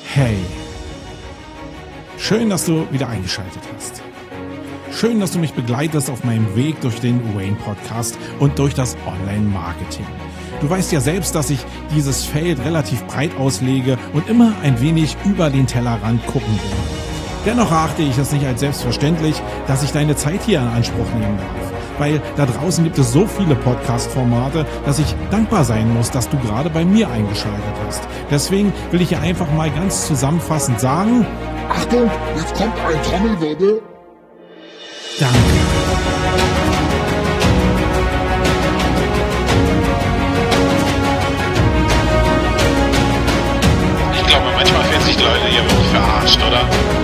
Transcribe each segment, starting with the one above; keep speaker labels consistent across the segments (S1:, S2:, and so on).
S1: Hey, schön, dass du wieder eingeschaltet hast. Schön, dass du mich begleitest auf meinem Weg durch den Wayne Podcast und durch das Online-Marketing. Du weißt ja selbst, dass ich dieses Feld relativ breit auslege und immer ein wenig über den Tellerrand gucken will. Dennoch erachte ich es nicht als selbstverständlich, dass ich deine Zeit hier in Anspruch nehmen darf. Weil da draußen gibt es so viele Podcast-Formate, dass ich dankbar sein muss, dass du gerade bei mir eingeschaltet hast. Deswegen will ich hier einfach mal ganz zusammenfassend sagen:
S2: Achtung, jetzt kommt ein Trommelwirbel.
S1: Danke.
S3: Ich glaube, manchmal fühlen sich die Leute hier wirklich verarscht, oder?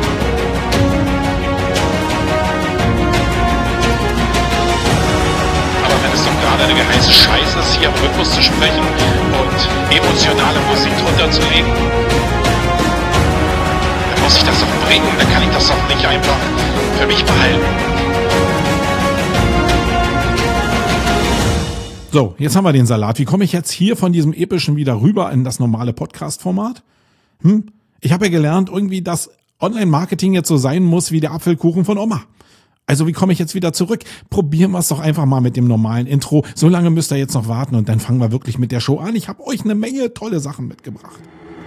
S3: Aber wenn es doch gerade eine heiße Scheiße ist, hier am Rhythmus zu sprechen und emotionale Musik drunter zu legen, dann muss ich das doch bringen. Dann kann ich das doch nicht einfach für mich behalten.
S1: So, jetzt haben wir den Salat. Wie komme ich jetzt hier von diesem epischen wieder rüber in das normale Podcast-Format? Ich habe ja gelernt, irgendwie, dass Online-Marketing jetzt so sein muss wie der Apfelkuchen von Oma. Also wie komme ich jetzt wieder zurück? Probieren wir es doch einfach mal mit dem normalen Intro. So lange müsst ihr jetzt noch warten und dann fangen wir wirklich mit der Show an. Ich habe euch eine Menge tolle Sachen mitgebracht.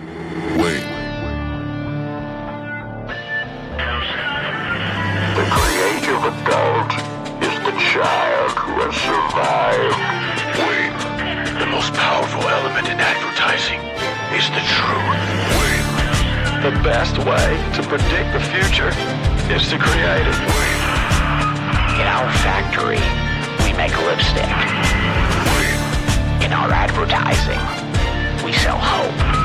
S4: The creative adult is the child who has survived.
S3: The most powerful element in advertising is the truth.
S4: The best way to predict the future is to create it.
S5: In our factory, we make lipstick. In our advertising, we sell hope.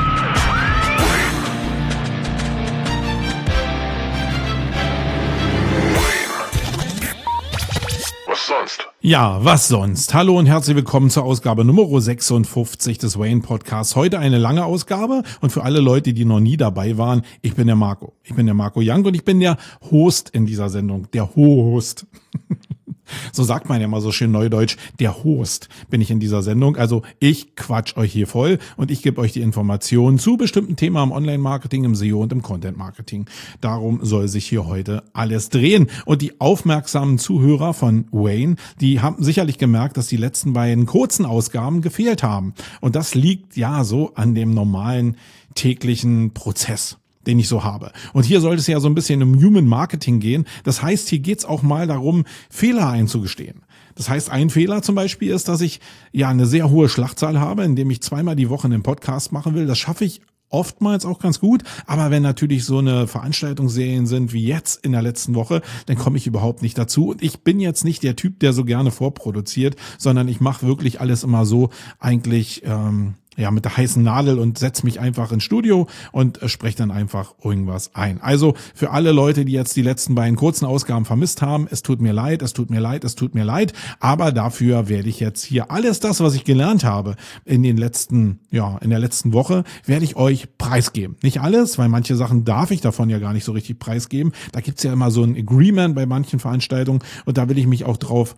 S4: Was sonst?
S1: Ja, was sonst? Hallo und herzlich willkommen zur Ausgabe Nummer 56 des Wayne Podcasts. Heute eine lange Ausgabe und für alle Leute, die noch nie dabei waren, ich bin der Marco. Ich bin der Marco Young und ich bin der Host in dieser Sendung. Der Host. So sagt man ja mal so schön neudeutsch, der Host bin ich in dieser Sendung. Also ich quatsch euch hier voll und ich gebe euch die Informationen zu bestimmten Themen im Online-Marketing, im SEO und im Content-Marketing. Darum soll sich hier heute alles drehen. Und die aufmerksamen Zuhörer von Wayne, die haben sicherlich gemerkt, dass die letzten beiden kurzen Ausgaben gefehlt haben. Und das liegt ja so an dem normalen täglichen Prozess, den ich so habe. Und hier sollte es ja so ein bisschen um Human Marketing gehen. Das heißt, hier geht's auch mal darum, Fehler einzugestehen. Das heißt, ein Fehler zum Beispiel ist, dass ich ja eine sehr hohe Schlachtzahl habe, indem ich zweimal die Woche einen Podcast machen will. Das schaffe ich oftmals auch ganz gut, aber wenn natürlich so eine Veranstaltungsserien sind wie jetzt in der letzten Woche, dann komme ich überhaupt nicht dazu. Und ich bin jetzt nicht der Typ, der so gerne vorproduziert, sondern ich mache wirklich alles immer so eigentlich mit der heißen Nadel und setze mich einfach ins Studio und spreche dann einfach irgendwas ein. Also für alle Leute, die jetzt die letzten beiden kurzen Ausgaben vermisst haben, es tut mir leid, aber dafür werde ich jetzt hier alles das, was ich gelernt habe in der letzten Woche, werde ich euch preisgeben. Nicht alles, weil manche Sachen darf ich davon ja gar nicht so richtig preisgeben. Da gibt's ja immer so ein Agreement bei manchen Veranstaltungen und da will ich mich auch drauf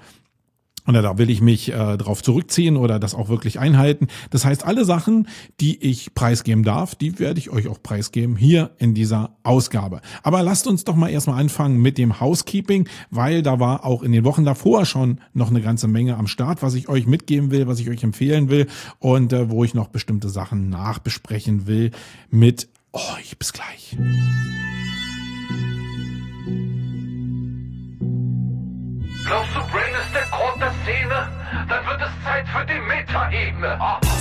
S1: zurückziehen oder das auch wirklich einhalten. Das heißt, alle Sachen, die ich preisgeben darf, die werde ich euch auch preisgeben hier in dieser Ausgabe. Aber lasst uns doch mal erstmal anfangen mit dem Housekeeping, weil da war auch in den Wochen davor schon noch eine ganze Menge am Start, was ich euch mitgeben will, was ich euch empfehlen will und wo ich noch bestimmte Sachen nachbesprechen will mit euch. Bis gleich.
S6: Glaubst du, Brain ist der Grund der Szene? Dann wird es Zeit für die Metaebene.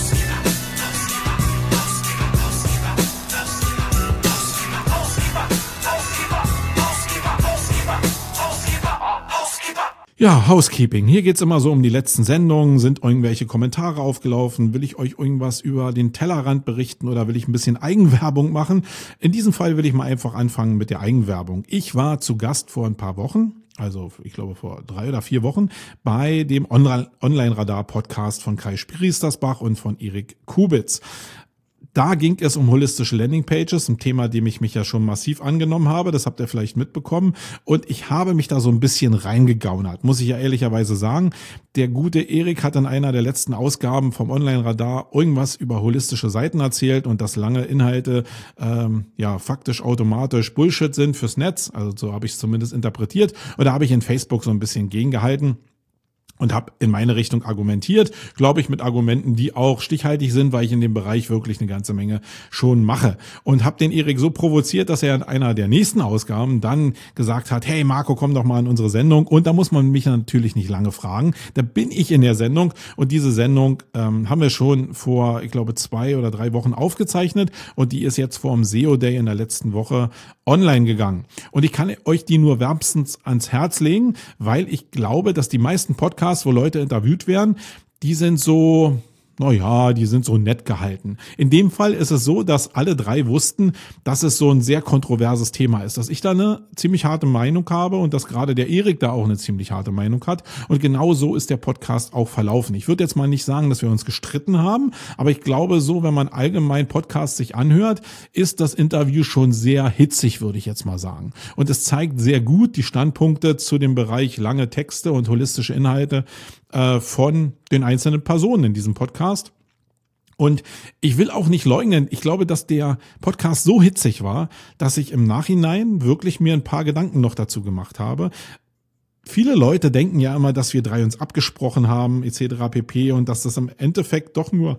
S1: Ja, Housekeeping. Hier geht's immer so um die letzten Sendungen. Sind irgendwelche Kommentare aufgelaufen? Will ich euch irgendwas über den Tellerrand berichten oder will ich ein bisschen Eigenwerbung machen? In diesem Fall will ich mal einfach anfangen mit der Eigenwerbung. Ich war zu Gast vor ein paar Wochen, also ich glaube vor 3 oder 4 Wochen, bei dem Online-Radar-Podcast von Kai Spiristersbach und von Erik Kubitz. Da ging es um holistische Landingpages, ein Thema, dem ich mich ja schon massiv angenommen habe. Das habt ihr vielleicht mitbekommen. Und ich habe mich da so ein bisschen reingegaunert, muss ich ja ehrlicherweise sagen. Der gute Erik hat in einer der letzten Ausgaben vom Online-Radar irgendwas über holistische Seiten erzählt und dass lange Inhalte faktisch automatisch Bullshit sind fürs Netz. Also so habe ich es zumindest interpretiert. Und da habe ich in Facebook so ein bisschen gegengehalten und habe in meine Richtung argumentiert, glaube ich, mit Argumenten, die auch stichhaltig sind, weil ich in dem Bereich wirklich eine ganze Menge schon mache. Und habe den Erik so provoziert, dass er in einer der nächsten Ausgaben dann gesagt hat, hey Marco, komm doch mal in unsere Sendung. Und da muss man mich natürlich nicht lange fragen. Da bin ich in der Sendung und diese Sendung haben wir schon vor, ich glaube, 2 oder 3 Wochen aufgezeichnet und die ist jetzt vor dem SEO Day in der letzten Woche online gegangen. Und ich kann euch die nur wärmstens ans Herz legen, weil ich glaube, dass die meisten Podcasts, wo Leute interviewt werden, die sind so nett gehalten. In dem Fall ist es so, dass alle 3 wussten, dass es so ein sehr kontroverses Thema ist, dass ich da eine ziemlich harte Meinung habe und dass gerade der Erik da auch eine ziemlich harte Meinung hat. Und genau so ist der Podcast auch verlaufen. Ich würde jetzt mal nicht sagen, dass wir uns gestritten haben, aber ich glaube so, wenn man allgemein Podcasts sich anhört, ist das Interview schon sehr hitzig, würde ich jetzt mal sagen. Und es zeigt sehr gut die Standpunkte zu dem Bereich lange Texte und holistische Inhalte von den einzelnen Personen in diesem Podcast. Und ich will auch nicht leugnen, ich glaube, dass der Podcast so hitzig war, dass ich im Nachhinein wirklich mir ein paar Gedanken noch dazu gemacht habe. Viele Leute denken ja immer, dass wir 3 uns abgesprochen haben, etc. pp. Und dass das im Endeffekt doch nur,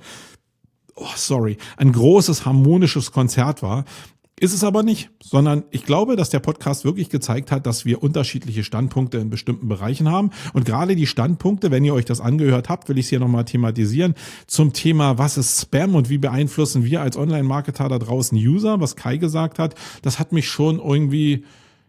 S1: ein großes harmonisches Konzert war. Ist es aber nicht, sondern ich glaube, dass der Podcast wirklich gezeigt hat, dass wir unterschiedliche Standpunkte in bestimmten Bereichen haben. Und gerade die Standpunkte, wenn ihr euch das angehört habt, will ich es hier nochmal thematisieren, zum Thema, was ist Spam und wie beeinflussen wir als Online-Marketer da draußen User, was Kai gesagt hat, das hat mich schon irgendwie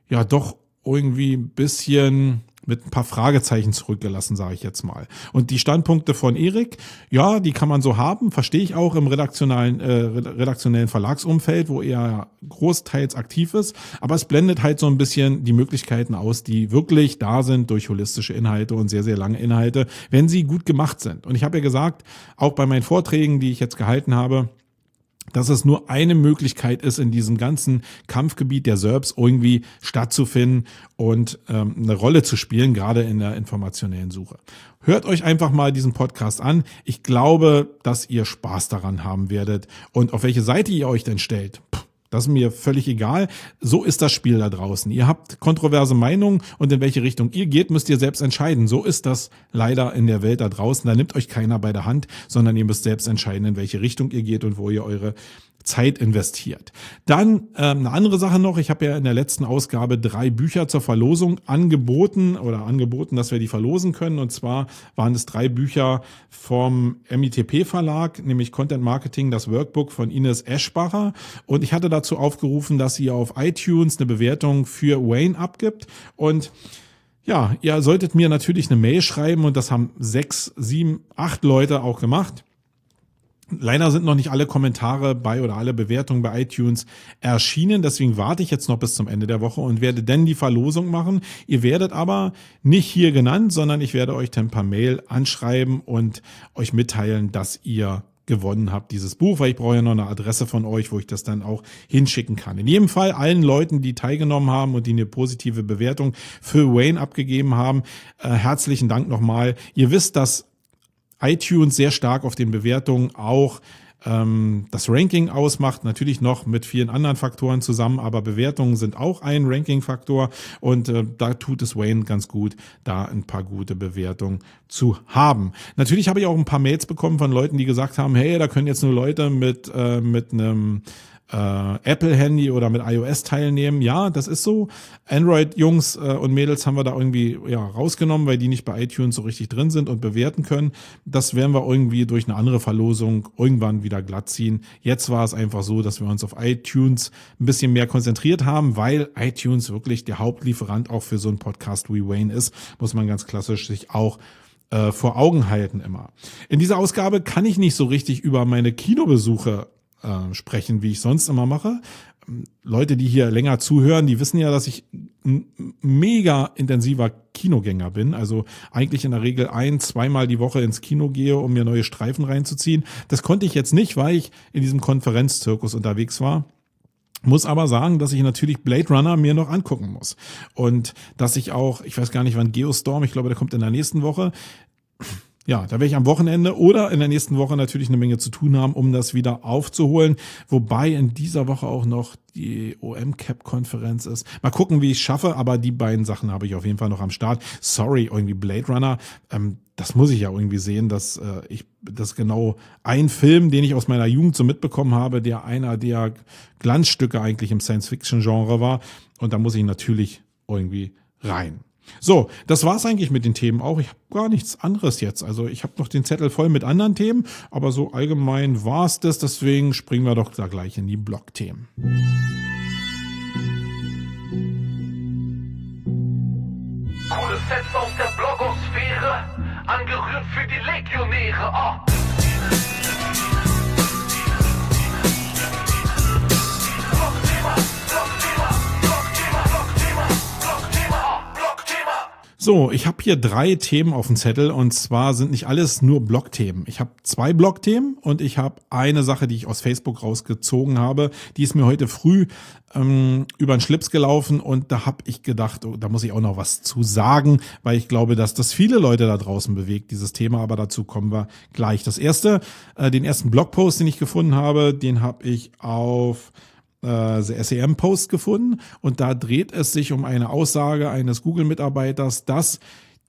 S1: ein bisschen mit ein paar Fragezeichen zurückgelassen, sage ich jetzt mal. Und die Standpunkte von Erik, ja, die kann man so haben, verstehe ich auch im redaktionellen Verlagsumfeld, wo er großteils aktiv ist, aber es blendet halt so ein bisschen die Möglichkeiten aus, die wirklich da sind durch holistische Inhalte und sehr, sehr lange Inhalte, wenn sie gut gemacht sind. Und ich habe ja gesagt, auch bei meinen Vorträgen, die ich jetzt gehalten habe, dass es nur eine Möglichkeit ist, in diesem ganzen Kampfgebiet der SERPs irgendwie stattzufinden und eine Rolle zu spielen, gerade in der informationellen Suche. Hört euch einfach mal diesen Podcast an. Ich glaube, dass ihr Spaß daran haben werdet. Und auf welche Seite ihr euch denn stellt, das ist mir völlig egal. So ist das Spiel da draußen. Ihr habt kontroverse Meinungen und in welche Richtung ihr geht, müsst ihr selbst entscheiden. So ist das leider in der Welt da draußen. Da nimmt euch keiner bei der Hand, sondern ihr müsst selbst entscheiden, in welche Richtung ihr geht und wo ihr eure Zeit investiert. Dann eine andere Sache noch. Ich habe ja in der letzten Ausgabe 3 Bücher zur Verlosung angeboten, dass wir die verlosen können. Und zwar waren es 3 Bücher vom MITP Verlag, nämlich Content Marketing, das Workbook von Ines Eschbacher. Und ich hatte dazu aufgerufen, dass ihr auf iTunes eine Bewertung für Wayne abgibt. Und ja, ihr solltet mir natürlich eine Mail schreiben und das haben 6, 7, 8 Leute auch gemacht. Leider sind noch nicht alle Kommentare oder alle Bewertungen bei iTunes erschienen. Deswegen warte ich jetzt noch bis zum Ende der Woche und werde dann die Verlosung machen. Ihr werdet aber nicht hier genannt, sondern ich werde euch dann per Mail anschreiben und euch mitteilen, dass ihr gewonnen habt, dieses Buch, weil ich brauche ja noch eine Adresse von euch, wo ich das dann auch hinschicken kann. In jedem Fall allen Leuten, die teilgenommen haben und die eine positive Bewertung für Wayne abgegeben haben, herzlichen Dank nochmal. Ihr wisst, dass iTunes sehr stark auf den Bewertungen auch das Ranking ausmacht, natürlich noch mit vielen anderen Faktoren zusammen, aber Bewertungen sind auch ein Ranking-Faktor und da tut es Wayne ganz gut, da ein paar gute Bewertungen zu haben. Natürlich habe ich auch ein paar Mails bekommen von Leuten, die gesagt haben, hey, da können jetzt nur Leute mit einem Apple-Handy oder mit iOS teilnehmen. Ja, das ist so. Android-Jungs und Mädels haben wir da irgendwie rausgenommen, weil die nicht bei iTunes so richtig drin sind und bewerten können. Das werden wir irgendwie durch eine andere Verlosung irgendwann wieder glatt ziehen. Jetzt war es einfach so, dass wir uns auf iTunes ein bisschen mehr konzentriert haben, weil iTunes wirklich der Hauptlieferant auch für so einen Podcast wie Wayne ist, muss man ganz klassisch sich auch vor Augen halten immer. In dieser Ausgabe kann ich nicht so richtig über meine Kinobesuche sprechen, wie ich sonst immer mache. Leute, die hier länger zuhören, die wissen ja, dass ich ein mega intensiver Kinogänger bin, also eigentlich in der Regel 1-2 Mal die Woche ins Kino gehe, um mir neue Streifen reinzuziehen. Das konnte ich jetzt nicht, weil ich in diesem Konferenzzirkus unterwegs war. Muss aber sagen, dass ich natürlich Blade Runner mir noch angucken muss. Und dass ich auch, ich weiß gar nicht wann Geostorm, ich glaube, der kommt in der nächsten Woche. Ja, da werde ich am Wochenende oder in der nächsten Woche natürlich eine Menge zu tun haben, um das wieder aufzuholen. Wobei in dieser Woche auch noch die OM-Cap-Konferenz ist. Mal gucken, wie ich es schaffe, aber die beiden Sachen habe ich auf jeden Fall noch am Start. Sorry, irgendwie Blade Runner, das muss ich ja irgendwie sehen, dass das genau ein Film, den ich aus meiner Jugend so mitbekommen habe, der einer der Glanzstücke eigentlich im Science-Fiction-Genre war. Und da muss ich natürlich irgendwie rein. So, das war's eigentlich mit den Themen auch. Ich habe gar nichts anderes jetzt. Also ich habe noch den Zettel voll mit anderen Themen, aber so allgemein war's das. Deswegen springen wir doch da gleich in die Blog-Themen.
S6: Coole Sets aus der Blogosphäre, angerührt für die Legionäre.
S1: So, ich habe hier 3 Themen auf dem Zettel und zwar sind nicht alles nur Blogthemen. Ich habe 2 Blogthemen und ich habe eine Sache, die ich aus Facebook rausgezogen habe. Die ist mir heute früh über den Schlips gelaufen und da habe ich gedacht, oh, da muss ich auch noch was zu sagen, weil ich glaube, dass das viele Leute da draußen bewegt, dieses Thema, aber dazu kommen wir gleich. Den ersten Blogpost, den ich gefunden habe, den habe ich auf The SEM-Post gefunden und da dreht es sich um eine Aussage eines Google-Mitarbeiters, dass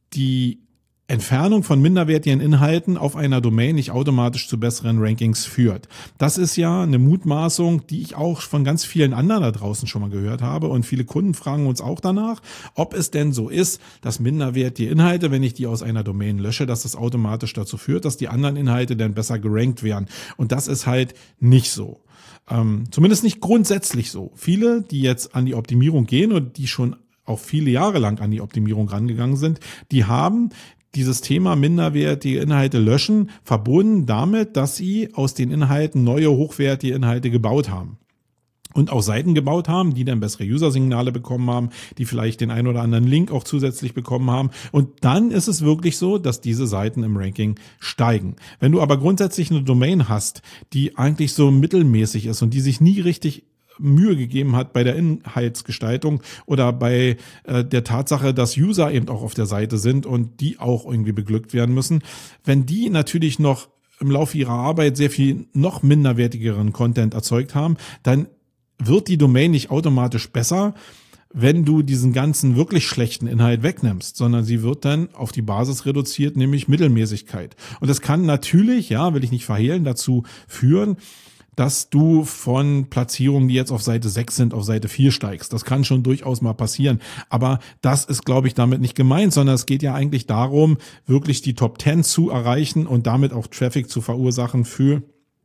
S1: die Entfernung von minderwertigen Inhalten auf einer Domain nicht automatisch zu besseren Rankings führt. Das ist ja eine Mutmaßung, die ich auch von ganz vielen anderen da draußen schon mal gehört habe und viele Kunden fragen uns auch danach, ob es denn so ist, dass minderwertige Inhalte, wenn ich die aus einer Domain lösche, dass das automatisch dazu führt, dass die anderen Inhalte dann besser gerankt werden. Und das ist halt nicht so. Zumindest nicht grundsätzlich so. Viele, die jetzt an die Optimierung gehen und die schon auch viele Jahre lang an die Optimierung rangegangen sind, die haben dieses Thema minderwertige Inhalte löschen verbunden damit, dass sie aus den Inhalten neue hochwertige Inhalte gebaut haben. Und auch Seiten gebaut haben, die dann bessere User-Signale bekommen haben, die vielleicht den einen oder anderen Link auch zusätzlich bekommen haben. Und dann ist es wirklich so, dass diese Seiten im Ranking steigen. Wenn du aber grundsätzlich eine Domain hast, die eigentlich so mittelmäßig ist und die sich nie richtig Mühe gegeben hat bei der Inhaltsgestaltung oder bei der Tatsache, dass User eben auch auf der Seite sind und die auch irgendwie beglückt werden müssen, wenn die natürlich noch im Laufe ihrer Arbeit sehr viel noch minderwertigeren Content erzeugt haben, dann wird die Domain nicht automatisch besser, wenn du diesen ganzen wirklich schlechten Inhalt wegnimmst, sondern sie wird dann auf die Basis reduziert, nämlich Mittelmäßigkeit. Und das kann natürlich, ja, will ich nicht verhehlen, dazu führen, dass du von Platzierungen, die jetzt auf Seite 6 sind, auf Seite 4 steigst. Das kann schon durchaus mal passieren. Aber das ist, glaube ich, damit nicht gemeint, sondern es geht ja eigentlich darum, wirklich die Top 10 zu erreichen und damit auch Traffic zu verursachen für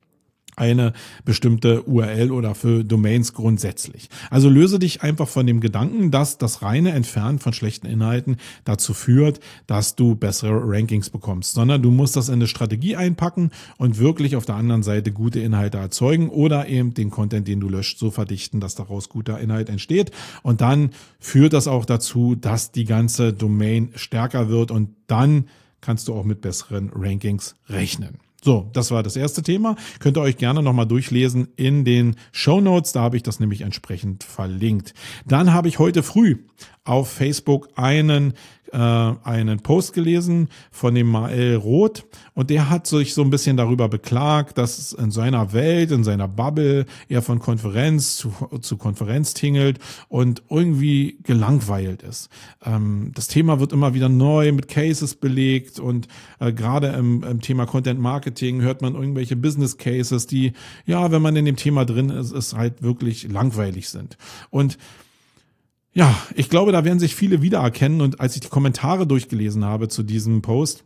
S1: eine bestimmte URL oder für Domains grundsätzlich. Also löse dich einfach von dem Gedanken, dass das reine Entfernen von schlechten Inhalten dazu führt, dass du bessere Rankings bekommst, sondern du musst das in eine Strategie einpacken und wirklich auf der anderen Seite gute Inhalte erzeugen oder eben den Content, den du löscht, so verdichten, dass daraus guter Inhalt entsteht. Und dann führt das auch dazu, dass die ganze Domain stärker wird und dann kannst du auch mit besseren Rankings rechnen. So, das war das erste Thema. Könnt ihr euch gerne nochmal durchlesen in den Shownotes. Da habe ich das nämlich entsprechend verlinkt. Dann habe ich heute früh auf Facebook einen Post gelesen von dem Mael Roth und der hat sich so ein bisschen darüber beklagt, dass es in seiner Welt, in seiner Bubble er von Konferenz zu Konferenz tingelt und irgendwie gelangweilt ist. Das Thema wird immer wieder neu mit Cases belegt und gerade im Thema Content Marketing hört man irgendwelche Business Cases, die, ja, wenn man in dem Thema drin ist halt wirklich langweilig sind. Und ja, ich glaube, da werden sich viele wiedererkennen und als ich die Kommentare durchgelesen habe zu diesem Post,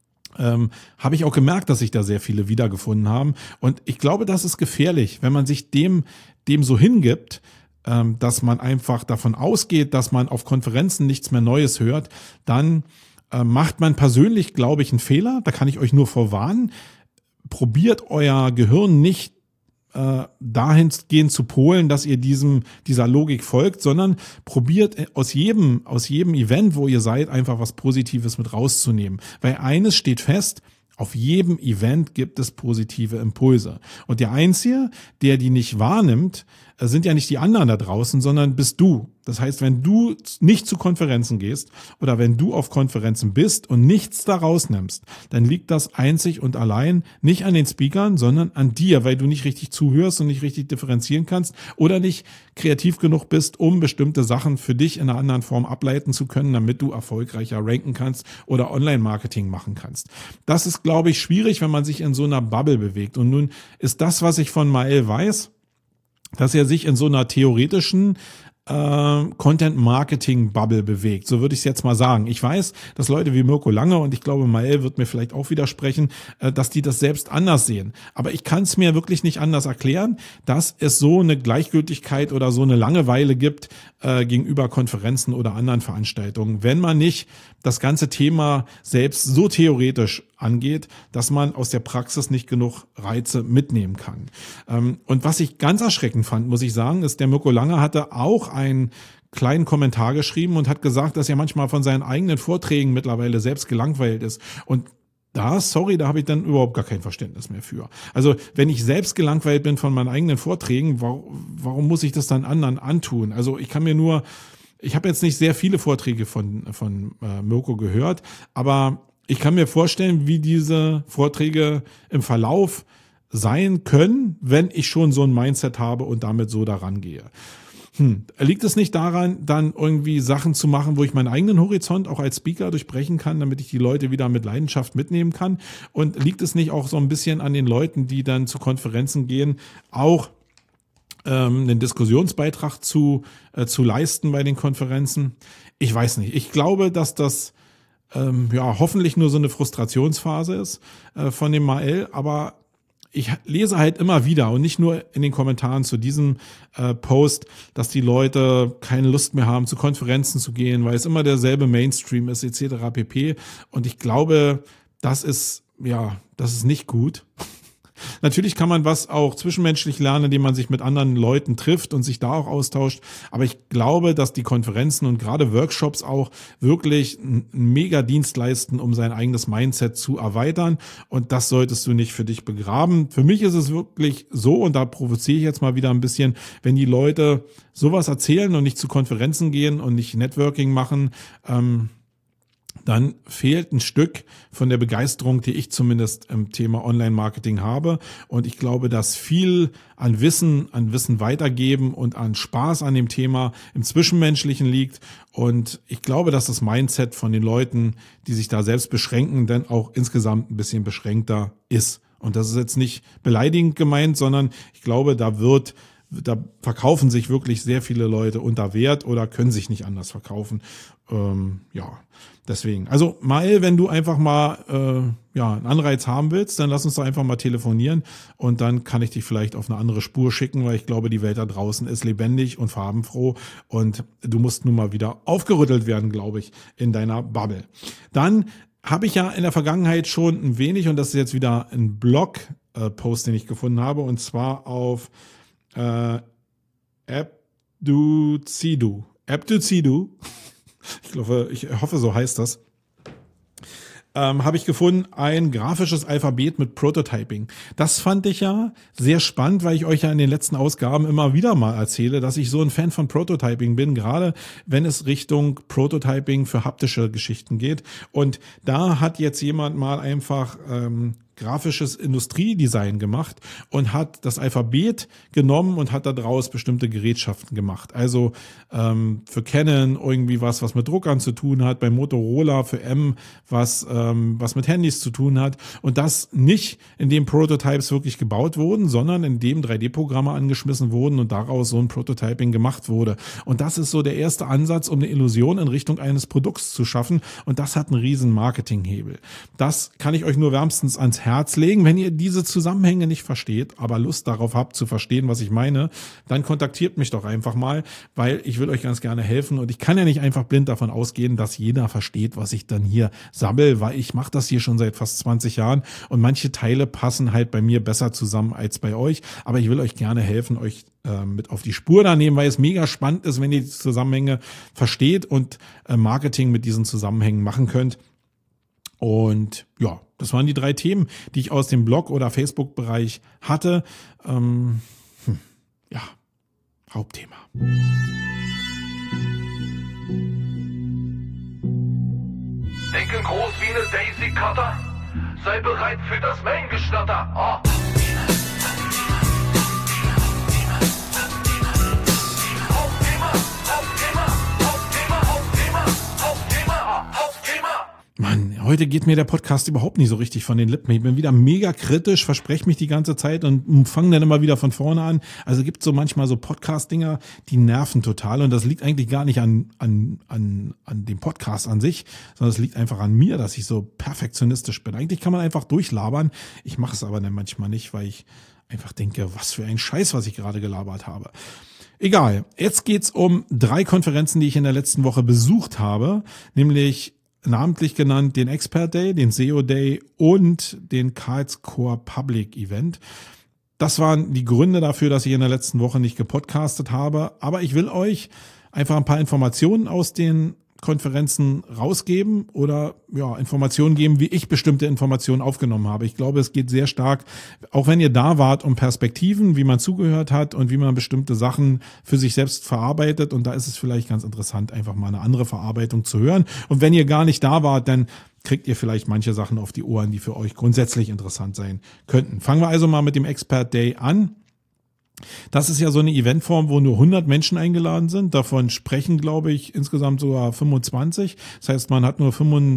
S1: habe ich auch gemerkt, dass sich da sehr viele wiedergefunden haben und ich glaube, das ist gefährlich, wenn man sich dem so hingibt, dass man einfach davon ausgeht, dass man auf Konferenzen nichts mehr Neues hört, dann macht man persönlich, glaube ich, einen Fehler, da kann ich euch nur vorwarnen, probiert euer Gehirn nicht dahingehend zu polen, dass ihr dieser Logik folgt, sondern probiert aus jedem Event, wo ihr seid, einfach was Positives mit rauszunehmen. Weil eines steht fest: Auf jedem Event gibt es positive Impulse. Und der Einzige, der die nicht wahrnimmt, sind ja nicht die anderen da draußen, sondern bist du. Das heißt, wenn du nicht zu Konferenzen gehst oder wenn du auf Konferenzen bist und nichts da rausnimmst, dann liegt das einzig und allein nicht an den Speakern, sondern an dir, weil du nicht richtig zuhörst und nicht richtig differenzieren kannst oder nicht kreativ genug bist, um bestimmte Sachen für dich in einer anderen Form ableiten zu können, damit du erfolgreicher ranken kannst oder Online-Marketing machen kannst. Das ist, glaube ich, schwierig, wenn man sich in so einer Bubble bewegt. Und nun ist das, was ich von Mael weiß, dass er sich in so einer theoretischen Content-Marketing-Bubble bewegt. So würde ich es jetzt mal sagen. Ich weiß, dass Leute wie Mirko Lange, und ich glaube, Mael wird mir vielleicht auch widersprechen, dass die das selbst anders sehen. Aber ich kann es mir wirklich nicht anders erklären, dass es so eine Gleichgültigkeit oder so eine Langeweile gibt gegenüber Konferenzen oder anderen Veranstaltungen, wenn man nicht das ganze Thema selbst so theoretisch angeht, dass man aus der Praxis nicht genug Reize mitnehmen kann. Und was ich ganz erschreckend fand, muss ich sagen, ist, der Mirko Lange hatte auch einen kleinen Kommentar geschrieben und hat gesagt, dass er manchmal von seinen eigenen Vorträgen mittlerweile selbst gelangweilt ist. Und da habe ich dann überhaupt gar kein Verständnis mehr für. Also wenn ich selbst gelangweilt bin von meinen eigenen Vorträgen, warum muss ich das dann anderen antun? Also ich habe jetzt nicht sehr viele Vorträge von Mirko gehört, aber ich kann mir vorstellen, wie diese Vorträge im Verlauf sein können, wenn ich schon so ein Mindset habe und damit so daran gehe. Liegt es nicht daran, dann irgendwie Sachen zu machen, wo ich meinen eigenen Horizont auch als Speaker durchbrechen kann, damit ich die Leute wieder mit Leidenschaft mitnehmen kann? Und liegt es nicht auch so ein bisschen an den Leuten, die dann zu Konferenzen gehen, auch einen Diskussionsbeitrag zu leisten bei den Konferenzen? Ich weiß nicht. Ich glaube, dass das hoffentlich nur so eine Frustrationsphase ist von dem Mael, aber ich lese halt immer wieder und nicht nur in den Kommentaren zu diesem Post, dass die Leute keine Lust mehr haben, zu Konferenzen zu gehen, weil es immer derselbe Mainstream ist, etc. pp. Und ich glaube, das ist nicht gut. Natürlich kann man was auch zwischenmenschlich lernen, indem man sich mit anderen Leuten trifft und sich da auch austauscht. Aber ich glaube, dass die Konferenzen und gerade Workshops auch wirklich einen Mega-Dienst leisten, um sein eigenes Mindset zu erweitern. Und das solltest du nicht für dich begraben. Für mich ist es wirklich so, und da provoziere ich jetzt mal wieder ein bisschen, wenn die Leute sowas erzählen und nicht zu Konferenzen gehen und nicht Networking machen, dann fehlt ein Stück von der Begeisterung, die ich zumindest im Thema Online-Marketing habe. Und ich glaube, dass viel an Wissen weitergeben und an Spaß an dem Thema im Zwischenmenschlichen liegt. Und ich glaube, dass das Mindset von den Leuten, die sich da selbst beschränken, dann auch insgesamt ein bisschen beschränkter ist. Und das ist jetzt nicht beleidigend gemeint, sondern ich glaube, da verkaufen sich wirklich sehr viele Leute unter Wert oder können sich nicht anders verkaufen. Deswegen. Also Mael, wenn du einfach mal einen Anreiz haben willst, dann lass uns da einfach mal telefonieren und dann kann ich dich vielleicht auf eine andere Spur schicken, weil ich glaube, die Welt da draußen ist lebendig und farbenfroh und du musst nun mal wieder aufgerüttelt werden, glaube ich, in deiner Bubble. Dann habe ich ja in der Vergangenheit schon ein wenig, und das ist jetzt wieder ein Blog-Post, den ich gefunden habe, und zwar auf Abducidu. Ich hoffe, so heißt das. Habe ich gefunden, ein grafisches Alphabet mit Prototyping. Das fand ich ja sehr spannend, weil ich euch ja in den letzten Ausgaben immer wieder mal erzähle, dass ich so ein Fan von Prototyping bin, gerade wenn es Richtung Prototyping für haptische Geschichten geht. Und da hat jetzt jemand mal einfach grafisches Industriedesign gemacht und hat das Alphabet genommen und hat daraus bestimmte Gerätschaften gemacht. Also für Canon irgendwie was mit Druckern zu tun hat, bei Motorola für M was mit Handys zu tun hat, und das nicht, indem Prototypes wirklich gebaut wurden, sondern indem 3D-Programme angeschmissen wurden und daraus so ein Prototyping gemacht wurde. Und das ist so der erste Ansatz, um eine Illusion in Richtung eines Produkts zu schaffen, und das hat einen riesen Marketinghebel. Das kann ich euch nur wärmstens ans Herz legen. Wenn ihr diese Zusammenhänge nicht versteht, aber Lust darauf habt zu verstehen, was ich meine, dann kontaktiert mich doch einfach mal, weil ich will euch ganz gerne helfen und ich kann ja nicht einfach blind davon ausgehen, dass jeder versteht, was ich dann hier sabbel, weil ich mache das hier schon seit fast 20 Jahren und manche Teile passen halt bei mir besser zusammen als bei euch, aber ich will euch gerne helfen, euch mit auf die Spur da nehmen, weil es mega spannend ist, wenn ihr die Zusammenhänge versteht und Marketing mit diesen Zusammenhängen machen könnt. Und ja, das waren die 3 Themen, die ich aus dem Blog- oder Facebook-Bereich hatte. Ja, Hauptthema.
S6: Denken groß wie eine Daisy Cutter. Sei bereit für das Main-Geschnatter. Oh.
S1: Mann, heute geht mir der Podcast überhaupt nicht so richtig von den Lippen. Ich bin wieder mega kritisch, verspreche mich die ganze Zeit und fange dann immer wieder von vorne an. Also gibt so manchmal so Podcast-Dinger, die nerven total und das liegt eigentlich gar nicht an dem Podcast an sich, sondern es liegt einfach an mir, dass ich so perfektionistisch bin. Eigentlich kann man einfach durchlabern. Ich mache es aber dann manchmal nicht, weil ich einfach denke, was für ein Scheiß, was ich gerade gelabert habe. Egal, jetzt geht's um 3 Konferenzen, die ich in der letzten Woche besucht habe, nämlich namentlich genannt den Expert Day, den SEO Day und den Karlscore Public Event. Das waren die Gründe dafür, dass ich in der letzten Woche nicht gepodcastet habe. Aber ich will euch einfach ein paar Informationen aus den Konferenzen rausgeben oder ja, Informationen geben, wie ich bestimmte Informationen aufgenommen habe. Ich glaube, es geht sehr stark, auch wenn ihr da wart, um Perspektiven, wie man zugehört hat und wie man bestimmte Sachen für sich selbst verarbeitet. Und da ist es vielleicht ganz interessant, einfach mal eine andere Verarbeitung zu hören. Und wenn ihr gar nicht da wart, dann kriegt ihr vielleicht manche Sachen auf die Ohren, die für euch grundsätzlich interessant sein könnten. Fangen wir also mal mit dem Expert Day an. Das ist ja so eine Eventform, wo nur 100 Menschen eingeladen sind. Davon sprechen, glaube ich, insgesamt sogar 25. Das heißt, man hat nur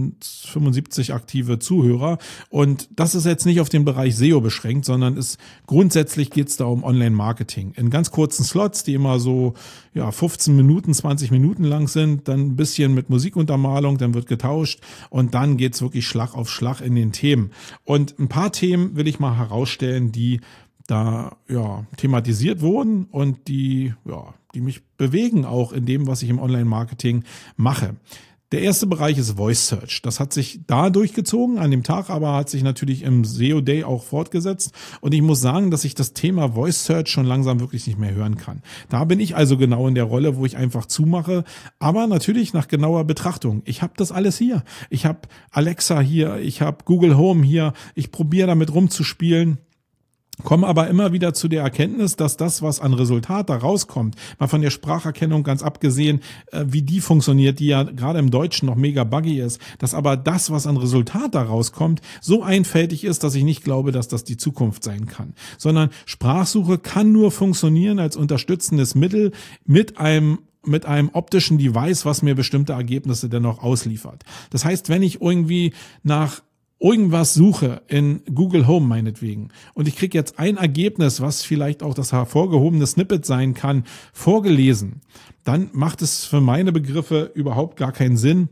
S1: 75 aktive Zuhörer. Und das ist jetzt nicht auf den Bereich SEO beschränkt, sondern grundsätzlich geht es da um Online-Marketing. In ganz kurzen Slots, die immer so 15 Minuten, 20 Minuten lang sind, dann ein bisschen mit Musikuntermalung, dann wird getauscht und dann geht's wirklich Schlag auf Schlag in den Themen. Und ein paar Themen will ich mal herausstellen, die da thematisiert wurden und die mich bewegen auch in dem, was ich im Online-Marketing mache. Der erste Bereich ist Voice Search. Das hat sich da durchgezogen an dem Tag, aber hat sich natürlich im SEO Day auch fortgesetzt. Und ich muss sagen, dass ich das Thema Voice Search schon langsam wirklich nicht mehr hören kann. Da bin ich also genau in der Rolle, wo ich einfach zumache, aber natürlich nach genauer Betrachtung. Ich habe das alles hier. Ich habe Alexa hier, ich habe Google Home hier. Ich probiere damit rumzuspielen. Komme aber immer wieder zu der Erkenntnis, dass das, was an Resultat da rauskommt, mal von der Spracherkennung ganz abgesehen, wie die funktioniert, die ja gerade im Deutschen noch mega buggy ist, dass aber das, was an Resultat da rauskommt, so einfältig ist, dass ich nicht glaube, dass das die Zukunft sein kann. Sondern Sprachsuche kann nur funktionieren als unterstützendes Mittel mit einem optischen Device, was mir bestimmte Ergebnisse dennoch ausliefert. Das heißt, wenn ich irgendwie nach irgendwas suche in Google Home meinetwegen und ich kriege jetzt ein Ergebnis, was vielleicht auch das hervorgehobene Snippet sein kann, vorgelesen, dann macht es für meine Begriffe überhaupt gar keinen Sinn,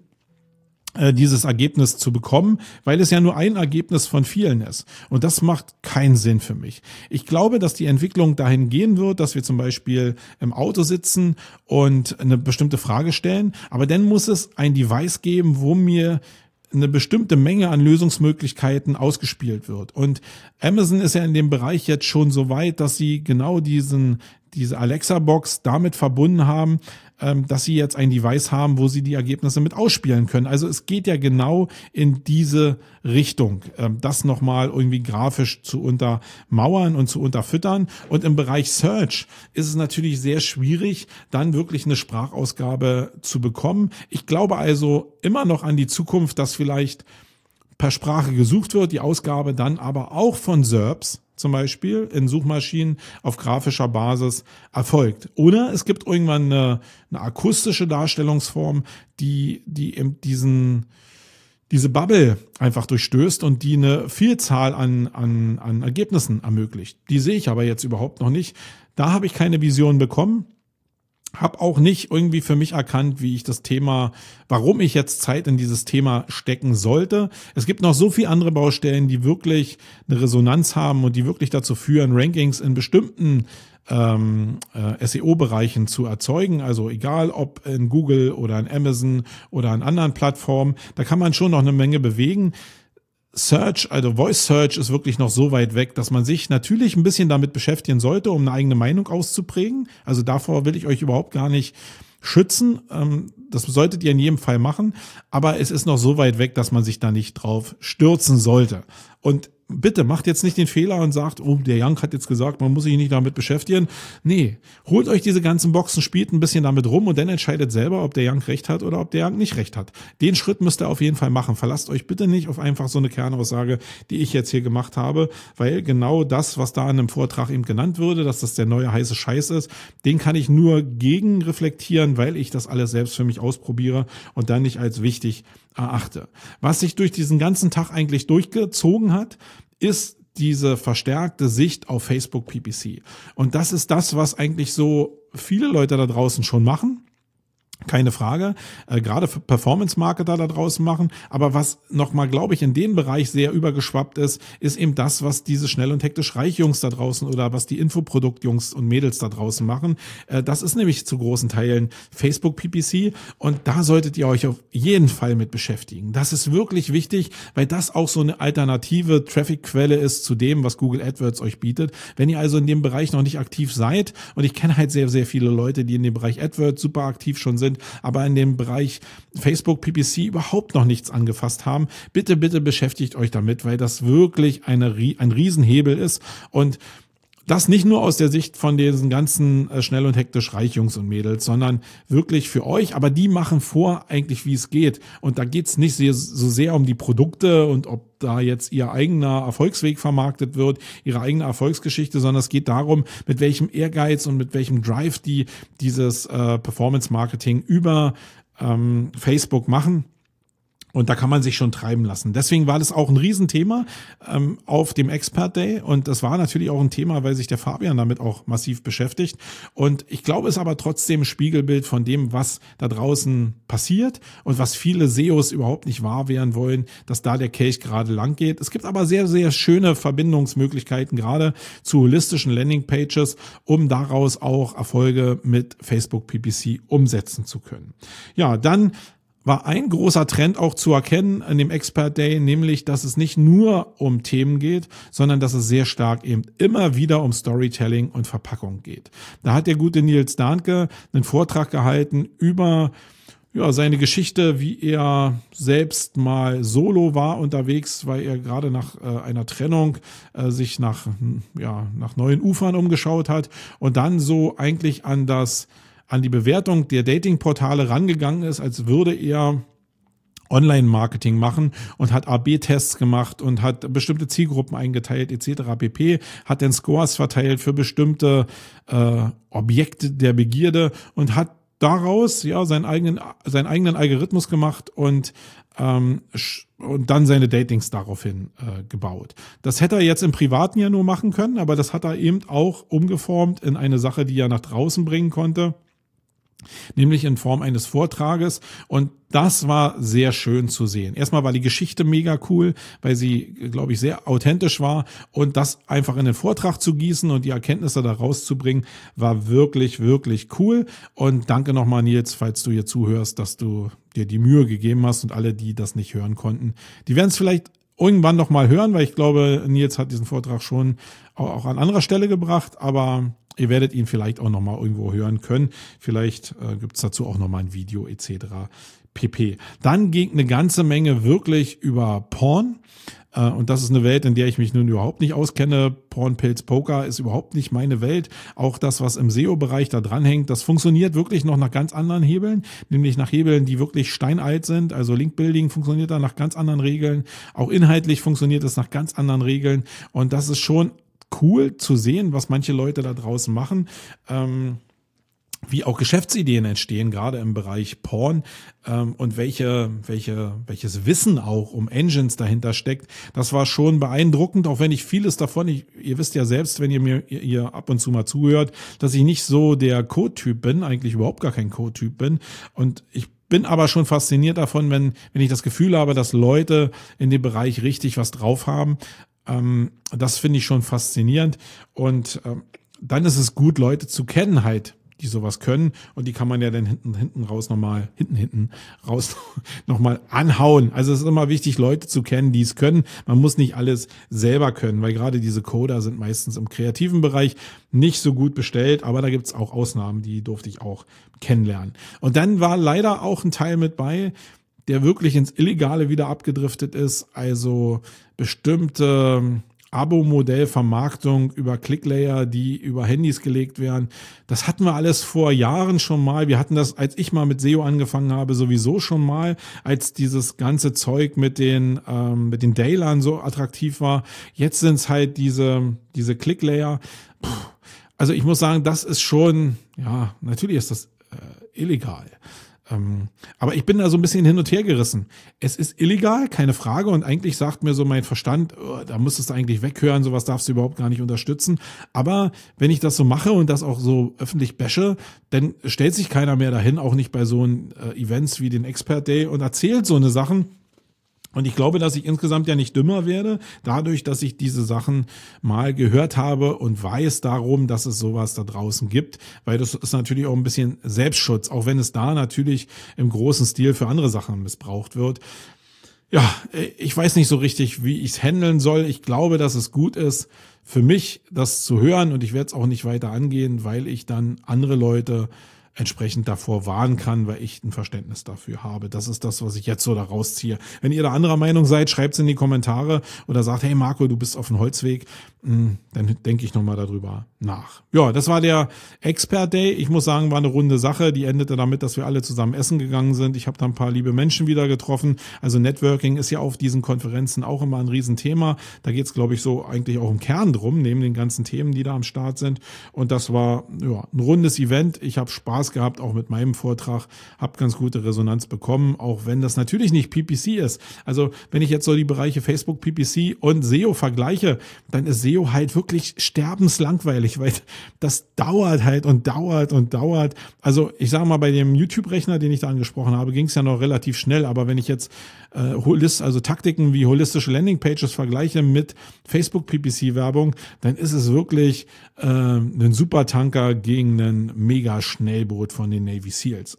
S1: dieses Ergebnis zu bekommen, weil es ja nur ein Ergebnis von vielen ist. Und das macht keinen Sinn für mich. Ich glaube, dass die Entwicklung dahin gehen wird, dass wir zum Beispiel im Auto sitzen und eine bestimmte Frage stellen, aber dann muss es ein Device geben, wo mir eine bestimmte Menge an Lösungsmöglichkeiten ausgespielt wird. Und Amazon ist ja in dem Bereich jetzt schon so weit, dass sie genau diese Alexa-Box damit verbunden haben, dass sie jetzt ein Device haben, wo sie die Ergebnisse mit ausspielen können. Also es geht ja genau in diese Richtung, das nochmal irgendwie grafisch zu untermauern und zu unterfüttern. Und im Bereich Search ist es natürlich sehr schwierig, dann wirklich eine Sprachausgabe zu bekommen. Ich glaube also immer noch an die Zukunft, dass vielleicht per Sprache gesucht wird, die Ausgabe dann aber auch von SERPs zum Beispiel in Suchmaschinen auf grafischer Basis erfolgt. Oder es gibt irgendwann eine akustische Darstellungsform, die eben diese Bubble einfach durchstößt und die eine Vielzahl an Ergebnissen ermöglicht. Die sehe ich aber jetzt überhaupt noch nicht. Da habe ich keine Vision bekommen. Hab auch nicht irgendwie für mich erkannt, wie ich das Thema, warum ich jetzt Zeit in dieses Thema stecken sollte. Es gibt noch so viele andere Baustellen, die wirklich eine Resonanz haben und die wirklich dazu führen, Rankings in bestimmten SEO-Bereichen zu erzeugen. Also egal, ob in Google oder in Amazon oder an anderen Plattformen, da kann man schon noch eine Menge bewegen. Search, also Voice Search ist wirklich noch so weit weg, dass man sich natürlich ein bisschen damit beschäftigen sollte, um eine eigene Meinung auszuprägen. Also davor will ich euch überhaupt gar nicht schützen. Das solltet ihr in jedem Fall machen. Aber es ist noch so weit weg, dass man sich da nicht drauf stürzen sollte. Und bitte macht jetzt nicht den Fehler und sagt, oh, der Young hat jetzt gesagt, man muss sich nicht damit beschäftigen. Nee, holt euch diese ganzen Boxen, spielt ein bisschen damit rum und dann entscheidet selber, ob der Young recht hat oder ob der Young nicht recht hat. Den Schritt müsst ihr auf jeden Fall machen. Verlasst euch bitte nicht auf einfach so eine Kernaussage, die ich jetzt hier gemacht habe, weil genau das, was da in einem Vortrag eben genannt würde, dass das der neue heiße Scheiß ist, den kann ich nur gegen reflektieren, weil ich das alles selbst für mich ausprobiere und dann nicht als wichtig erachte. Was sich durch diesen ganzen Tag eigentlich durchgezogen hat, ist diese verstärkte Sicht auf Facebook PPC. Und das ist das, was eigentlich so viele Leute da draußen schon machen. Keine Frage, gerade für Performance-Marketer da draußen machen. Aber was nochmal, glaube ich, in den Bereich sehr übergeschwappt ist, ist eben das, was diese schnell und hektisch Reich-Jungs da draußen oder was die Infoprodukt-Jungs und Mädels da draußen machen. Das ist nämlich zu großen Teilen Facebook PPC und da solltet ihr euch auf jeden Fall mit beschäftigen. Das ist wirklich wichtig, weil das auch so eine alternative Traffic-Quelle ist zu dem, was Google AdWords euch bietet. Wenn ihr also in dem Bereich noch nicht aktiv seid, und ich kenne halt sehr, sehr viele Leute, die in dem Bereich AdWords super aktiv schon sind, aber in dem Bereich Facebook PPC überhaupt noch nichts angefasst haben, bitte, bitte beschäftigt euch damit, weil das wirklich ein Riesenhebel ist und das nicht nur aus der Sicht von diesen ganzen schnell und hektisch Reich-Jungs und Mädels, sondern wirklich für euch, aber die machen vor eigentlich, wie es geht. Und da geht's nicht so sehr um die Produkte und ob da jetzt ihr eigener Erfolgsweg vermarktet wird, ihre eigene Erfolgsgeschichte, sondern es geht darum, mit welchem Ehrgeiz und mit welchem Drive die dieses Performance-Marketing über Facebook machen. Und da kann man sich schon treiben lassen. Deswegen war das auch ein Riesenthema auf dem Expert Day. Und das war natürlich auch ein Thema, weil sich der Fabian damit auch massiv beschäftigt. Und ich glaube, es ist aber trotzdem ein Spiegelbild von dem, was da draußen passiert und was viele SEOs überhaupt nicht wahr werden wollen, dass da der Kelch gerade lang geht. Es gibt aber sehr, sehr schöne Verbindungsmöglichkeiten, gerade zu holistischen Landingpages, um daraus auch Erfolge mit Facebook PPC umsetzen zu können. Ja, dann war ein großer Trend auch zu erkennen an dem Expert Day, nämlich, dass es nicht nur um Themen geht, sondern dass es sehr stark eben immer wieder um Storytelling und Verpackung geht. Da hat der gute Nils Dahnke einen Vortrag gehalten über seine Geschichte, wie er selbst mal solo war unterwegs, weil er gerade nach einer Trennung sich nach neuen Ufern umgeschaut hat und dann so eigentlich an die Bewertung der Datingportale rangegangen ist, als würde er Online-Marketing machen und hat AB-Tests gemacht und hat bestimmte Zielgruppen eingeteilt etc. pp. Hat dann Scores verteilt für bestimmte Objekte der Begierde und hat daraus seinen eigenen Algorithmus gemacht und dann seine Datings daraufhin gebaut. Das hätte er jetzt im Privaten ja nur machen können, aber das hat er eben auch umgeformt in eine Sache, die er nach draußen bringen konnte, nämlich in Form eines Vortrages, und das war sehr schön zu sehen. Erstmal war die Geschichte mega cool, weil sie, glaube ich, sehr authentisch war, und das einfach in den Vortrag zu gießen und die Erkenntnisse da rauszubringen, war wirklich, wirklich cool. Und danke nochmal, Nils, falls du hier zuhörst, dass du dir die Mühe gegeben hast, und alle, die das nicht hören konnten, die werden es vielleicht irgendwann noch mal hören, weil ich glaube, Nils hat diesen Vortrag schon auch an anderer Stelle gebracht, aber ihr werdet ihn vielleicht auch noch mal irgendwo hören können. Vielleicht gibt's dazu auch noch mal ein Video etc. pp. Dann ging eine ganze Menge wirklich über Porn. Und das ist eine Welt, in der ich mich nun überhaupt nicht auskenne. Porn, Pilz, Poker ist überhaupt nicht meine Welt. Auch das, was im SEO-Bereich da dranhängt, das funktioniert wirklich noch nach ganz anderen Hebeln, nämlich nach Hebeln, die wirklich steinalt sind. Also Link-Building funktioniert da nach ganz anderen Regeln. Auch inhaltlich funktioniert es nach ganz anderen Regeln. Und das ist schon cool zu sehen, was manche Leute da draußen machen. wie auch Geschäftsideen entstehen, gerade im Bereich Porn, und welches Wissen auch um Engines dahinter steckt. Das war schon beeindruckend, auch wenn ich vieles davon, ihr wisst ja selbst, wenn ihr mir ab und zu mal zuhört, dass ich nicht so der Code-Typ bin, eigentlich überhaupt gar kein Code-Typ bin, und ich bin aber schon fasziniert davon, wenn ich das Gefühl habe, dass Leute in dem Bereich richtig was drauf haben. Das finde ich schon faszinierend, und dann ist es gut, Leute zu kennen halt, die sowas können, und die kann man ja dann hinten raus nochmal anhauen. Also es ist immer wichtig, Leute zu kennen, die es können. Man muss nicht alles selber können, weil gerade diese Coder sind meistens im kreativen Bereich nicht so gut bestellt, aber da gibt's auch Ausnahmen, die durfte ich auch kennenlernen. Und dann war leider auch ein Teil mit bei, der wirklich ins Illegale wieder abgedriftet ist, also bestimmte Abo-Modell-Vermarktung über Clicklayer, die über Handys gelegt werden. Das hatten wir alles vor Jahren schon mal. Wir hatten das, als ich mal mit SEO angefangen habe, sowieso schon mal, als dieses ganze Zeug mit den Dailern so attraktiv war. Jetzt sind es halt diese Clicklayer. Also ich muss sagen, das ist schon, ja, natürlich ist das illegal. Aber ich bin da so ein bisschen hin und her gerissen. Es ist illegal, keine Frage, und eigentlich sagt mir so mein Verstand, da müsstest du eigentlich weghören, sowas darfst du überhaupt gar nicht unterstützen. Aber wenn ich das so mache und das auch so öffentlich bashe, dann stellt sich keiner mehr dahin, auch nicht bei so Events wie den Expert Day, und erzählt so eine Sachen. Und ich glaube, dass ich insgesamt ja nicht dümmer werde, dadurch, dass ich diese Sachen mal gehört habe und weiß darum, dass es sowas da draußen gibt, weil das ist natürlich auch ein bisschen Selbstschutz, auch wenn es da natürlich im großen Stil für andere Sachen missbraucht wird. Ja, ich weiß nicht so richtig, wie ich es handeln soll. Ich glaube, dass es gut ist für mich, das zu hören, und ich werde es auch nicht weiter angehen, weil ich dann andere Leute entsprechend davor warnen kann, weil ich ein Verständnis dafür habe. Das ist das, was ich jetzt so da rausziehe. Wenn ihr da anderer Meinung seid, schreibt es in die Kommentare oder sagt, hey Marco, du bist auf dem Holzweg, dann denke ich nochmal darüber nach. Ja, das war der Expert Day. Ich muss sagen, war eine runde Sache. Die endete damit, dass wir alle zusammen essen gegangen sind. Ich habe da ein paar liebe Menschen wieder getroffen. Also Networking ist ja auf diesen Konferenzen auch immer ein Riesenthema. Da geht es, glaube ich, so eigentlich auch im Kern drum, neben den ganzen Themen, die da am Start sind. Und das war ja ein rundes Event. Ich habe Spaß gehabt, auch mit meinem Vortrag, habe ganz gute Resonanz bekommen, auch wenn das natürlich nicht PPC ist. Also wenn ich jetzt so die Bereiche Facebook, PPC und SEO vergleiche, dann ist SEO halt wirklich sterbenslangweilig, weil das dauert halt und dauert und dauert. Also ich sage mal, bei dem YouTube-Rechner, den ich da angesprochen habe, ging es ja noch relativ schnell, aber wenn ich jetzt Taktiken wie holistische Landingpages vergleiche mit Facebook PPC-Werbung, dann ist es wirklich ein Supertanker gegen einen Mega-Schnellboot von den Navy Seals.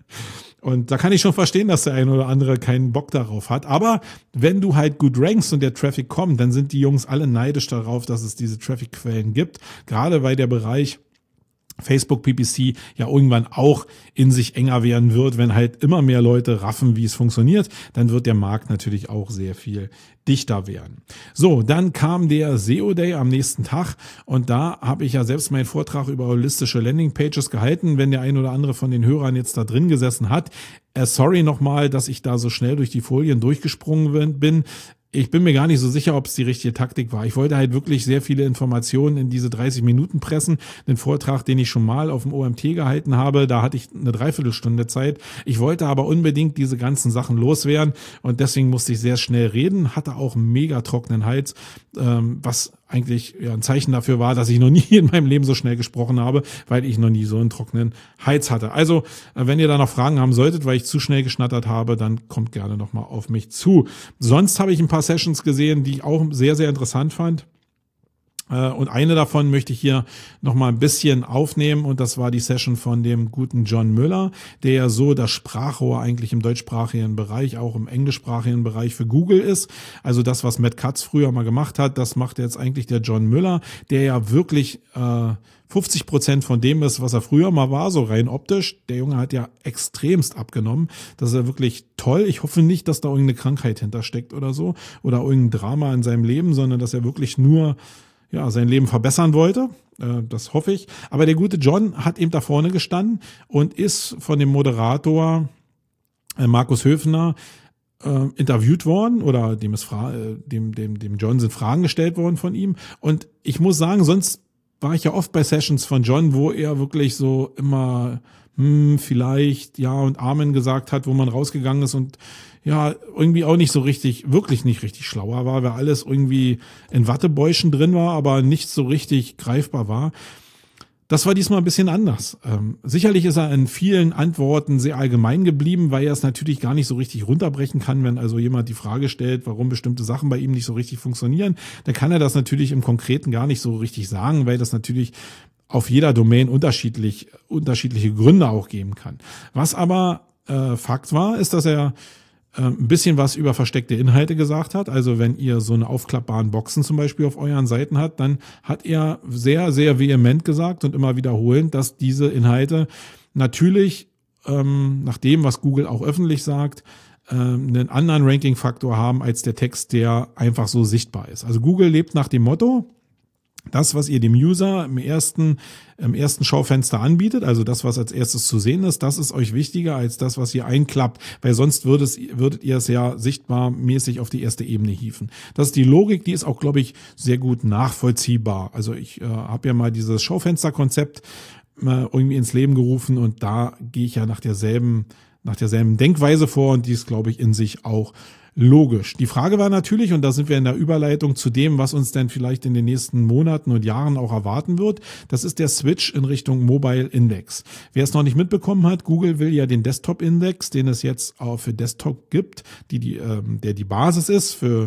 S1: Und da kann ich schon verstehen, dass der eine oder andere keinen Bock darauf hat. Aber wenn du halt gut rankst und der Traffic kommt, dann sind die Jungs alle neidisch darauf, dass es diese Traffic-Quellen gibt. Gerade weil der Bereich Facebook PPC ja irgendwann auch in sich enger werden wird, wenn halt immer mehr Leute raffen, wie es funktioniert, dann wird der Markt natürlich auch sehr viel dichter werden. So, dann kam der SEO Day am nächsten Tag, und da habe ich ja selbst meinen Vortrag über holistische Landingpages gehalten. Wenn der ein oder andere von den Hörern jetzt da drin gesessen hat, sorry nochmal, dass ich da so schnell durch die Folien durchgesprungen bin. Ich bin mir gar nicht so sicher, ob es die richtige Taktik war. Ich wollte halt wirklich sehr viele Informationen in diese 30 Minuten pressen. Den Vortrag, den ich schon mal auf dem OMT gehalten habe, da hatte ich eine Dreiviertelstunde Zeit. Ich wollte aber unbedingt diese ganzen Sachen loswerden, und deswegen musste ich sehr schnell reden, hatte auch einen mega trockenen Hals, was eigentlich ja ein Zeichen dafür war, dass ich noch nie in meinem Leben so schnell gesprochen habe, weil ich noch nie so einen trockenen Hals hatte. Also, wenn ihr da noch Fragen haben solltet, weil ich zu schnell geschnattert habe, dann kommt gerne nochmal auf mich zu. Sonst habe ich ein paar Sessions gesehen, die ich auch sehr, sehr interessant fand. Und eine davon möchte ich hier nochmal ein bisschen aufnehmen, und das war die Session von dem guten John Müller, der ja so das Sprachrohr eigentlich im deutschsprachigen Bereich, auch im englischsprachigen Bereich für Google ist. Also das, was Matt Cutts früher mal gemacht hat, das macht jetzt eigentlich der John Müller, der ja wirklich 50% von dem ist, was er früher mal war, so rein optisch. Der Junge hat ja extremst abgenommen. Das ist ja wirklich toll. Ich hoffe nicht, dass da irgendeine Krankheit hintersteckt oder so, oder irgendein Drama in seinem Leben, sondern dass er wirklich nur sein Leben verbessern wollte. Das hoffe ich. Aber der gute John hat eben da vorne gestanden und ist von dem Moderator Markus Höfner interviewt worden, oder dem John sind Fragen gestellt worden von ihm. Und ich muss sagen, sonst war ich ja oft bei Sessions von John, wo er wirklich so immer vielleicht ja und Amen gesagt hat, wo man rausgegangen ist und ja, irgendwie auch nicht so richtig, wirklich nicht richtig schlauer war, weil alles irgendwie in Wattebäuschen drin war, aber nicht so richtig greifbar war. Das war diesmal ein bisschen anders. Sicherlich ist er in vielen Antworten sehr allgemein geblieben, weil er es natürlich gar nicht so richtig runterbrechen kann, wenn also jemand die Frage stellt, warum bestimmte Sachen bei ihm nicht so richtig funktionieren. Dann kann er das natürlich im Konkreten gar nicht so richtig sagen, weil das natürlich auf jeder Domain unterschiedliche Gründe auch geben kann. Was aber Fakt war, ist, dass er ein bisschen was über versteckte Inhalte gesagt hat. Also wenn ihr so eine aufklappbaren Boxen zum Beispiel auf euren Seiten habt, dann hat er sehr, sehr vehement gesagt und immer wiederholend, dass diese Inhalte natürlich nach dem, was Google auch öffentlich sagt, einen anderen Ranking-Faktor haben als der Text, der einfach so sichtbar ist. Also Google lebt nach dem Motto, das, was ihr dem User im ersten Schaufenster anbietet, also das, was als erstes zu sehen ist, das ist euch wichtiger als das, was ihr einklappt, weil sonst würdet ihr es ja sichtbarmäßig auf die erste Ebene hieven. Das ist die Logik, die ist auch, glaube ich, sehr gut nachvollziehbar. Also ich habe ja mal dieses Schaufensterkonzept irgendwie ins Leben gerufen und da gehe ich ja nach derselben Denkweise vor und die ist, glaube ich, in sich auch logisch. Die Frage war natürlich, und da sind wir in der Überleitung zu dem, was uns denn vielleicht in den nächsten Monaten und Jahren auch erwarten wird, das ist der Switch in Richtung Mobile Index. Wer es noch nicht mitbekommen hat, Google will ja den Desktop Index, den es jetzt auch für Desktop gibt, der die Basis ist für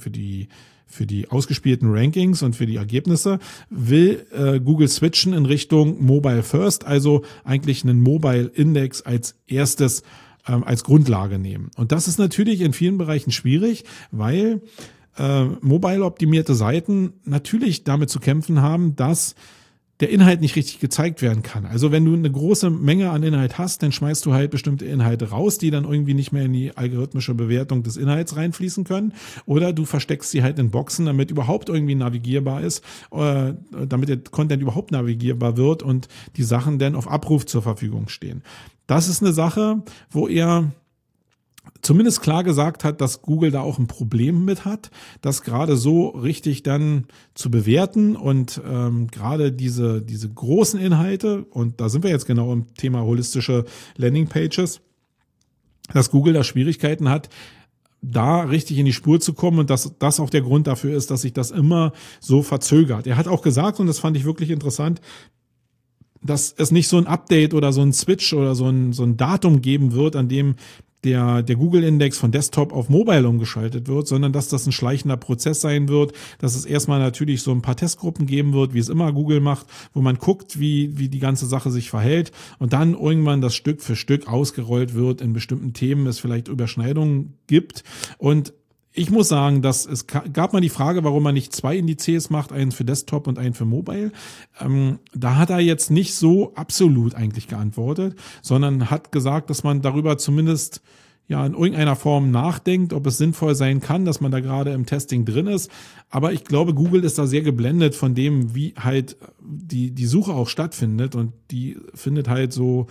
S1: die ausgespielten Rankings und für die Ergebnisse, will Google switchen in Richtung Mobile First, also eigentlich einen Mobile Index als erstes als Grundlage nehmen. Und das ist natürlich in vielen Bereichen schwierig, weil mobile-optimierte Seiten natürlich damit zu kämpfen haben, dass der Inhalt nicht richtig gezeigt werden kann. Also wenn du eine große Menge an Inhalt hast, dann schmeißt du halt bestimmte Inhalte raus, die dann irgendwie nicht mehr in die algorithmische Bewertung des Inhalts reinfließen können. Oder du versteckst sie halt in Boxen, damit überhaupt irgendwie navigierbar ist, damit der Content überhaupt navigierbar wird und die Sachen dann auf Abruf zur Verfügung stehen. Das ist eine Sache, wo er zumindest klar gesagt hat, dass Google da auch ein Problem mit hat, das gerade so richtig dann zu bewerten und gerade diese großen Inhalte, und da sind wir jetzt genau im Thema holistische Landingpages, dass Google da Schwierigkeiten hat, da richtig in die Spur zu kommen und dass das auch der Grund dafür ist, dass sich das immer so verzögert. Er hat auch gesagt, und das fand ich wirklich interessant, dass es nicht so ein Update oder so ein Switch oder so ein Datum geben wird, an dem der Google-Index von Desktop auf Mobile umgeschaltet wird, sondern dass das ein schleichender Prozess sein wird, dass es erstmal natürlich so ein paar Testgruppen geben wird, wie es immer Google macht, wo man guckt, wie die ganze Sache sich verhält und dann irgendwann das Stück für Stück ausgerollt wird, in bestimmten Themen es vielleicht Überschneidungen gibt. Und ich muss sagen, dass es gab mal die Frage, warum man nicht 2 Indizes macht, einen für Desktop und einen für Mobile. Da hat er jetzt nicht so absolut eigentlich geantwortet, sondern hat gesagt, dass man darüber zumindest ja in irgendeiner Form nachdenkt, ob es sinnvoll sein kann, dass man da gerade im Testing drin ist. Aber ich glaube, Google ist da sehr geblendet von dem, wie halt die Suche auch stattfindet, und die findet halt so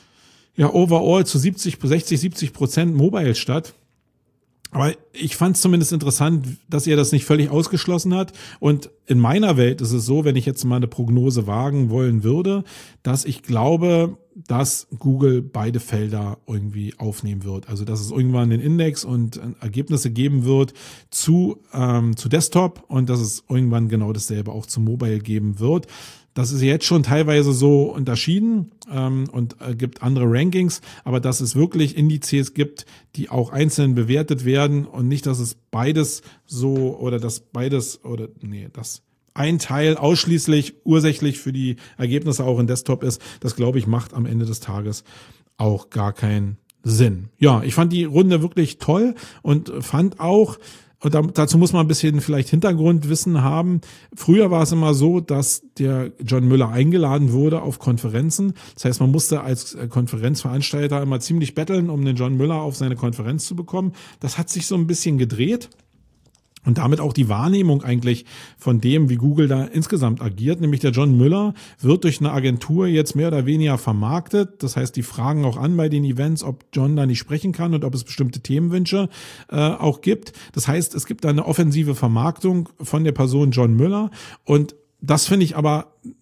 S1: ja overall zu 60-70% Mobile statt. Aber ich fand es zumindest interessant, dass er das nicht völlig ausgeschlossen hat. Und in meiner Welt ist es so, wenn ich jetzt mal eine Prognose wagen wollen würde, dass ich glaube, dass Google beide Felder irgendwie aufnehmen wird. Also dass es irgendwann einen Index und Ergebnisse geben wird zu Desktop und dass es irgendwann genau dasselbe auch zu Mobile geben wird. Das ist jetzt schon teilweise so unterschieden und gibt andere Rankings, aber dass es wirklich Indizes gibt, die auch einzeln bewertet werden und nicht, dass es beides so oder dass ein Teil ausschließlich ursächlich für die Ergebnisse auch in Desktop ist, das glaube ich macht am Ende des Tages auch gar keinen Sinn. Ja, ich fand die Runde wirklich toll und fand auch, und dazu muss man ein bisschen vielleicht Hintergrundwissen haben. Früher war es immer so, dass der John Müller eingeladen wurde auf Konferenzen. Das heißt, man musste als Konferenzveranstalter immer ziemlich betteln, um den John Müller auf seine Konferenz zu bekommen. Das hat sich so ein bisschen gedreht. Und damit auch die Wahrnehmung eigentlich von dem, wie Google da insgesamt agiert. Nämlich der John Müller wird durch eine Agentur jetzt mehr oder weniger vermarktet. Das heißt, die fragen auch an bei den Events, ob John da nicht sprechen kann und ob es bestimmte Themenwünsche auch gibt. Das heißt, es gibt da eine offensive Vermarktung von der Person John Müller. Und das finde ich aber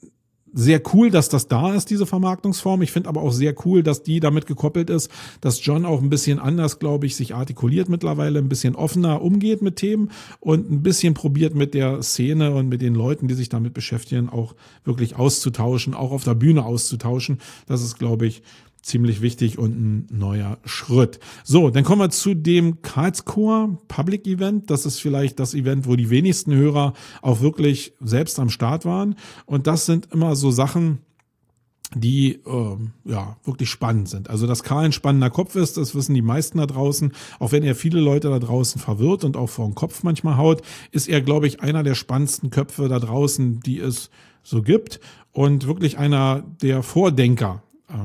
S1: sehr cool, dass das da ist, diese Vermarktungsform. Ich finde aber auch sehr cool, dass die damit gekoppelt ist, dass John auch ein bisschen anders, glaube ich, sich artikuliert mittlerweile, ein bisschen offener umgeht mit Themen und ein bisschen probiert mit der Szene und mit den Leuten, die sich damit beschäftigen, auch wirklich auszutauschen, auch auf der Bühne auszutauschen. Das ist, glaube ich, ziemlich wichtig und ein neuer Schritt. So, dann kommen wir zu dem Karlscore Public Event. Das ist vielleicht das Event, wo die wenigsten Hörer auch wirklich selbst am Start waren. Und das sind immer so Sachen, die wirklich spannend sind. Also, dass Karl ein spannender Kopf ist, das wissen die meisten da draußen. Auch wenn er viele Leute da draußen verwirrt und auch vor den Kopf manchmal haut, ist er, glaube ich, einer der spannendsten Köpfe da draußen, die es so gibt. Und wirklich einer der Vordenker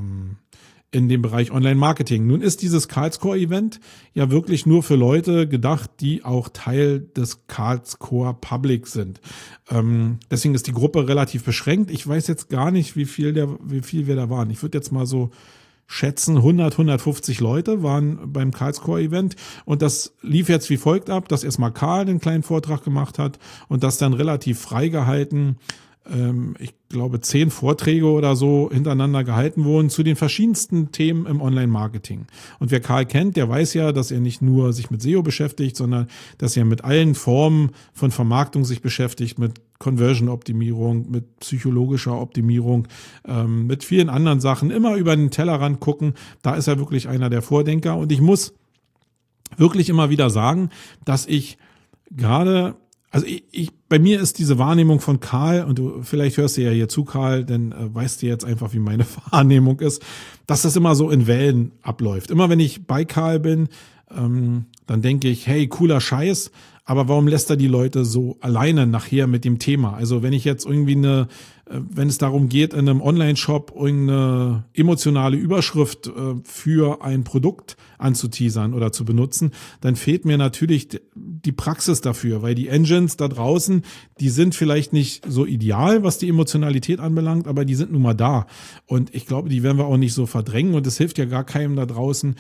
S1: in dem Bereich Online-Marketing. Nun ist dieses Karlscore-Event ja wirklich nur für Leute gedacht, die auch Teil des Karlscore Public sind. Deswegen ist die Gruppe relativ beschränkt. Ich weiß jetzt gar nicht, wie viel wir da waren. Ich würde jetzt mal so schätzen, 150 Leute waren beim Karlscore-Event und das lief jetzt wie folgt ab, dass erstmal Karl einen kleinen Vortrag gemacht hat und das dann relativ frei gehalten, ich glaube 10 Vorträge oder so hintereinander gehalten wurden zu den verschiedensten Themen im Online-Marketing. Und wer Karl kennt, der weiß ja, dass er nicht nur sich mit SEO beschäftigt, sondern dass er mit allen Formen von Vermarktung sich beschäftigt, mit Conversion-Optimierung, mit psychologischer Optimierung, mit vielen anderen Sachen, immer über den Tellerrand gucken. Da ist er wirklich einer der Vordenker. Und ich muss wirklich immer wieder sagen, dass ich gerade bei mir ist diese Wahrnehmung von Karl, und du vielleicht hörst du ja hier zu, Karl, denn weißt du jetzt einfach, wie meine Wahrnehmung ist, dass das immer so in Wellen abläuft. Immer wenn ich bei Karl bin, dann denke ich, hey, cooler Scheiß, aber warum lässt er die Leute so alleine nachher mit dem Thema? Also wenn ich jetzt irgendwie wenn es darum geht, in einem Online-Shop irgendeine emotionale Überschrift für ein Produkt anzuteasern oder zu benutzen, dann fehlt mir natürlich die Praxis dafür, weil die Engines da draußen, die sind vielleicht nicht so ideal, was die Emotionalität anbelangt, aber die sind nun mal da. Und ich glaube, die werden wir auch nicht so verdrängen und es hilft ja gar keinem da draußen,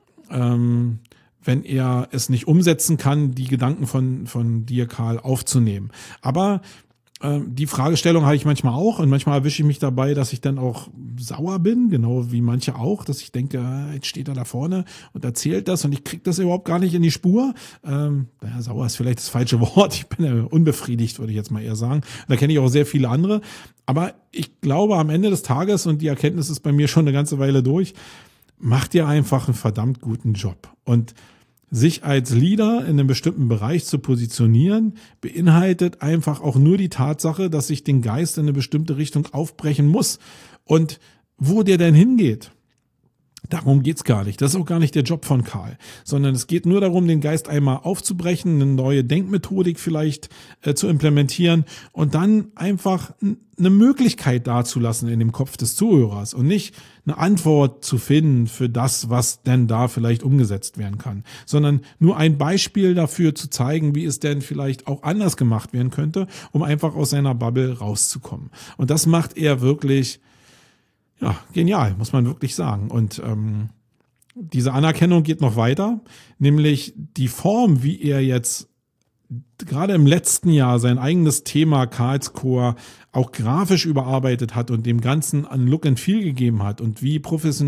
S1: wenn er es nicht umsetzen kann, die Gedanken von dir, Karl, aufzunehmen. Aber die Fragestellung habe ich manchmal auch und manchmal erwische ich mich dabei, dass ich dann auch sauer bin, genau wie manche auch, dass ich denke, jetzt steht er da vorne und erzählt das und ich kriege das überhaupt gar nicht in die Spur. Sauer ist vielleicht das falsche Wort, ich bin ja unbefriedigt, würde ich jetzt mal eher sagen. Da kenne ich auch sehr viele andere, aber ich glaube am Ende des Tages, und die Erkenntnis ist bei mir schon eine ganze Weile durch, macht ihr einfach einen verdammt guten Job. Und sich als Leader in einem bestimmten Bereich zu positionieren, beinhaltet einfach auch nur die Tatsache, dass sich den Geist in eine bestimmte Richtung aufbrechen muss. Und wo der denn hingeht, darum geht's gar nicht. Das ist auch gar nicht der Job von Karl, sondern es geht nur darum, den Geist einmal aufzubrechen, eine neue Denkmethodik vielleicht zu implementieren und dann einfach eine Möglichkeit dazulassen in dem Kopf des Zuhörers und nicht eine Antwort zu finden für das, was denn da vielleicht umgesetzt werden kann, sondern nur ein Beispiel dafür zu zeigen, wie es denn vielleicht auch anders gemacht werden könnte, um einfach aus seiner Bubble rauszukommen. Und das macht er wirklich genial, muss man wirklich sagen. Und diese Anerkennung geht noch weiter, nämlich die Form, wie er jetzt gerade im letzten Jahr sein eigenes Thema Karlscore auch grafisch überarbeitet hat und dem Ganzen an Look and Feel gegeben hat und wie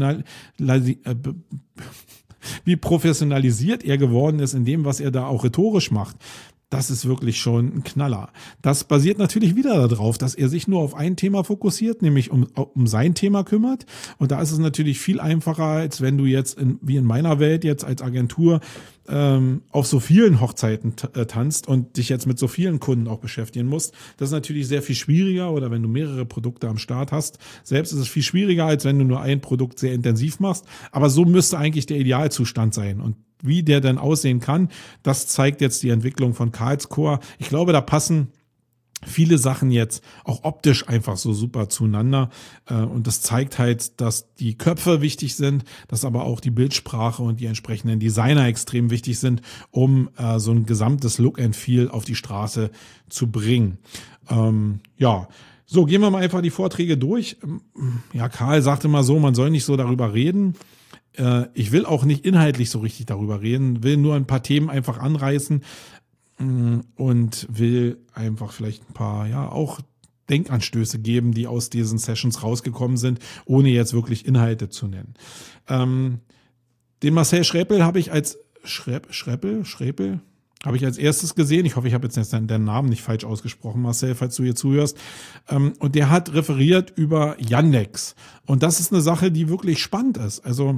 S1: professionalisiert er geworden ist in dem, was er da auch rhetorisch macht. Das ist wirklich schon ein Knaller. Das basiert natürlich wieder darauf, dass er sich nur auf ein Thema fokussiert, nämlich um sein Thema kümmert. Und da ist es natürlich viel einfacher, als wenn du jetzt wie in meiner Welt jetzt als Agentur auf so vielen Hochzeiten tanzt und dich jetzt mit so vielen Kunden auch beschäftigen musst. Das ist natürlich sehr viel schwieriger, oder wenn du mehrere Produkte am Start hast. Selbst ist es viel schwieriger, als wenn du nur ein Produkt sehr intensiv machst. Aber so müsste eigentlich der Idealzustand sein. Und wie der dann aussehen kann, das zeigt jetzt die Entwicklung von Karlscore. Ich glaube, da passen viele Sachen jetzt auch optisch einfach so super zueinander. Und das zeigt halt, dass die Köpfe wichtig sind, dass aber auch die Bildsprache und die entsprechenden Designer extrem wichtig sind, um so ein gesamtes Look and Feel auf die Straße zu bringen. So, gehen wir mal einfach die Vorträge durch. Ja, Karl sagte mal so, man soll nicht so darüber reden. Ich will auch nicht inhaltlich so richtig darüber reden, will nur ein paar Themen einfach anreißen und will einfach vielleicht ein paar, auch Denkanstöße geben, die aus diesen Sessions rausgekommen sind, ohne jetzt wirklich Inhalte zu nennen. Den Marcel Schrepel habe ich als Schrepel habe ich als erstes gesehen. Ich hoffe, ich habe jetzt den Namen nicht falsch ausgesprochen, Marcel, falls du hier zuhörst. Und der hat referiert über Yandex. Und das ist eine Sache, die wirklich spannend ist. Also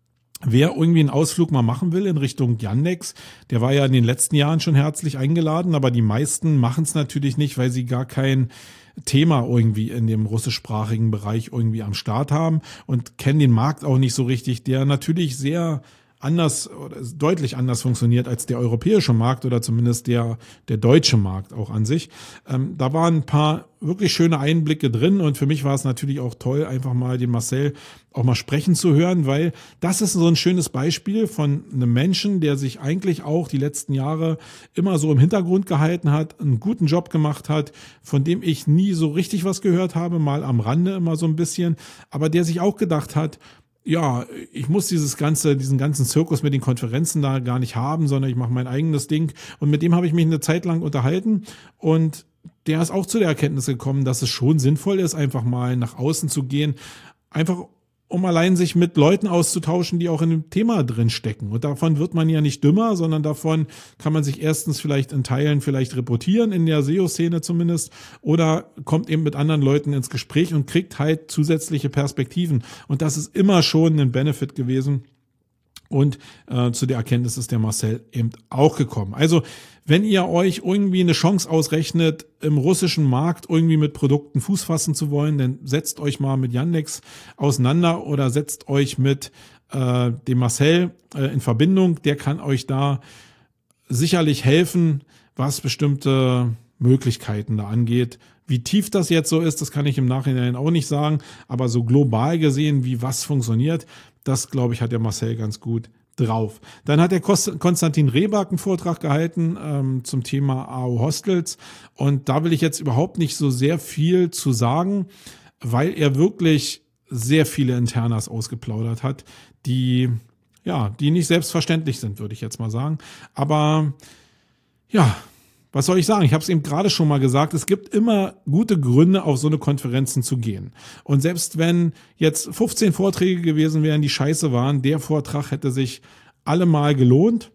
S1: wer irgendwie einen Ausflug mal machen will in Richtung Yandex, der war ja in den letzten Jahren schon herzlich eingeladen, aber die meisten machen es natürlich nicht, weil sie gar kein Thema irgendwie in dem russischsprachigen Bereich irgendwie am Start haben und kennen den Markt auch nicht so richtig, der natürlich sehr anders oder deutlich anders funktioniert als der europäische Markt oder zumindest der deutsche Markt auch an sich. Da waren ein paar wirklich schöne Einblicke drin und für mich war es natürlich auch toll, einfach mal den Marcel auch mal sprechen zu hören, weil das ist so ein schönes Beispiel von einem Menschen, der sich eigentlich auch die letzten Jahre immer so im Hintergrund gehalten hat, einen guten Job gemacht hat, von dem ich nie so richtig was gehört habe, mal am Rande immer so ein bisschen, aber der sich auch gedacht hat, ja, ich muss diesen ganzen Zirkus mit den Konferenzen da gar nicht haben, sondern ich mache mein eigenes Ding. Und mit dem habe ich mich eine Zeit lang unterhalten und der ist auch zu der Erkenntnis gekommen, dass es schon sinnvoll ist, einfach mal nach außen zu gehen, einfach um allein sich mit Leuten auszutauschen, die auch in dem Thema drin stecken. Und davon wird man ja nicht dümmer, sondern davon kann man sich erstens vielleicht in Teilen vielleicht reportieren, in der SEO-Szene zumindest, oder kommt eben mit anderen Leuten ins Gespräch und kriegt halt zusätzliche Perspektiven. Und das ist immer schon ein Benefit gewesen. Und zu der Erkenntnis ist der Marcel eben auch gekommen. Also wenn ihr euch irgendwie eine Chance ausrechnet, im russischen Markt irgendwie mit Produkten Fuß fassen zu wollen, dann setzt euch mal mit Yandex auseinander oder setzt euch mit dem Marcel in Verbindung. Der kann euch da sicherlich helfen, was bestimmte Möglichkeiten da angeht. Wie tief das jetzt so ist, das kann ich im Nachhinein auch nicht sagen. Aber so global gesehen, wie was funktioniert, das, glaube ich, hat der Marcel ganz gut drauf. Dann hat der Konstantin Rehberg einen Vortrag gehalten zum Thema AO Hostels. Und da will ich jetzt überhaupt nicht so sehr viel zu sagen, weil er wirklich sehr viele Internas ausgeplaudert hat, die nicht selbstverständlich sind, würde ich jetzt mal sagen. Aber ja, was soll ich sagen? Ich habe es eben gerade schon mal gesagt, es gibt immer gute Gründe, auf so eine Konferenzen zu gehen. Und selbst wenn jetzt 15 Vorträge gewesen wären, die scheiße waren, der Vortrag hätte sich allemal gelohnt,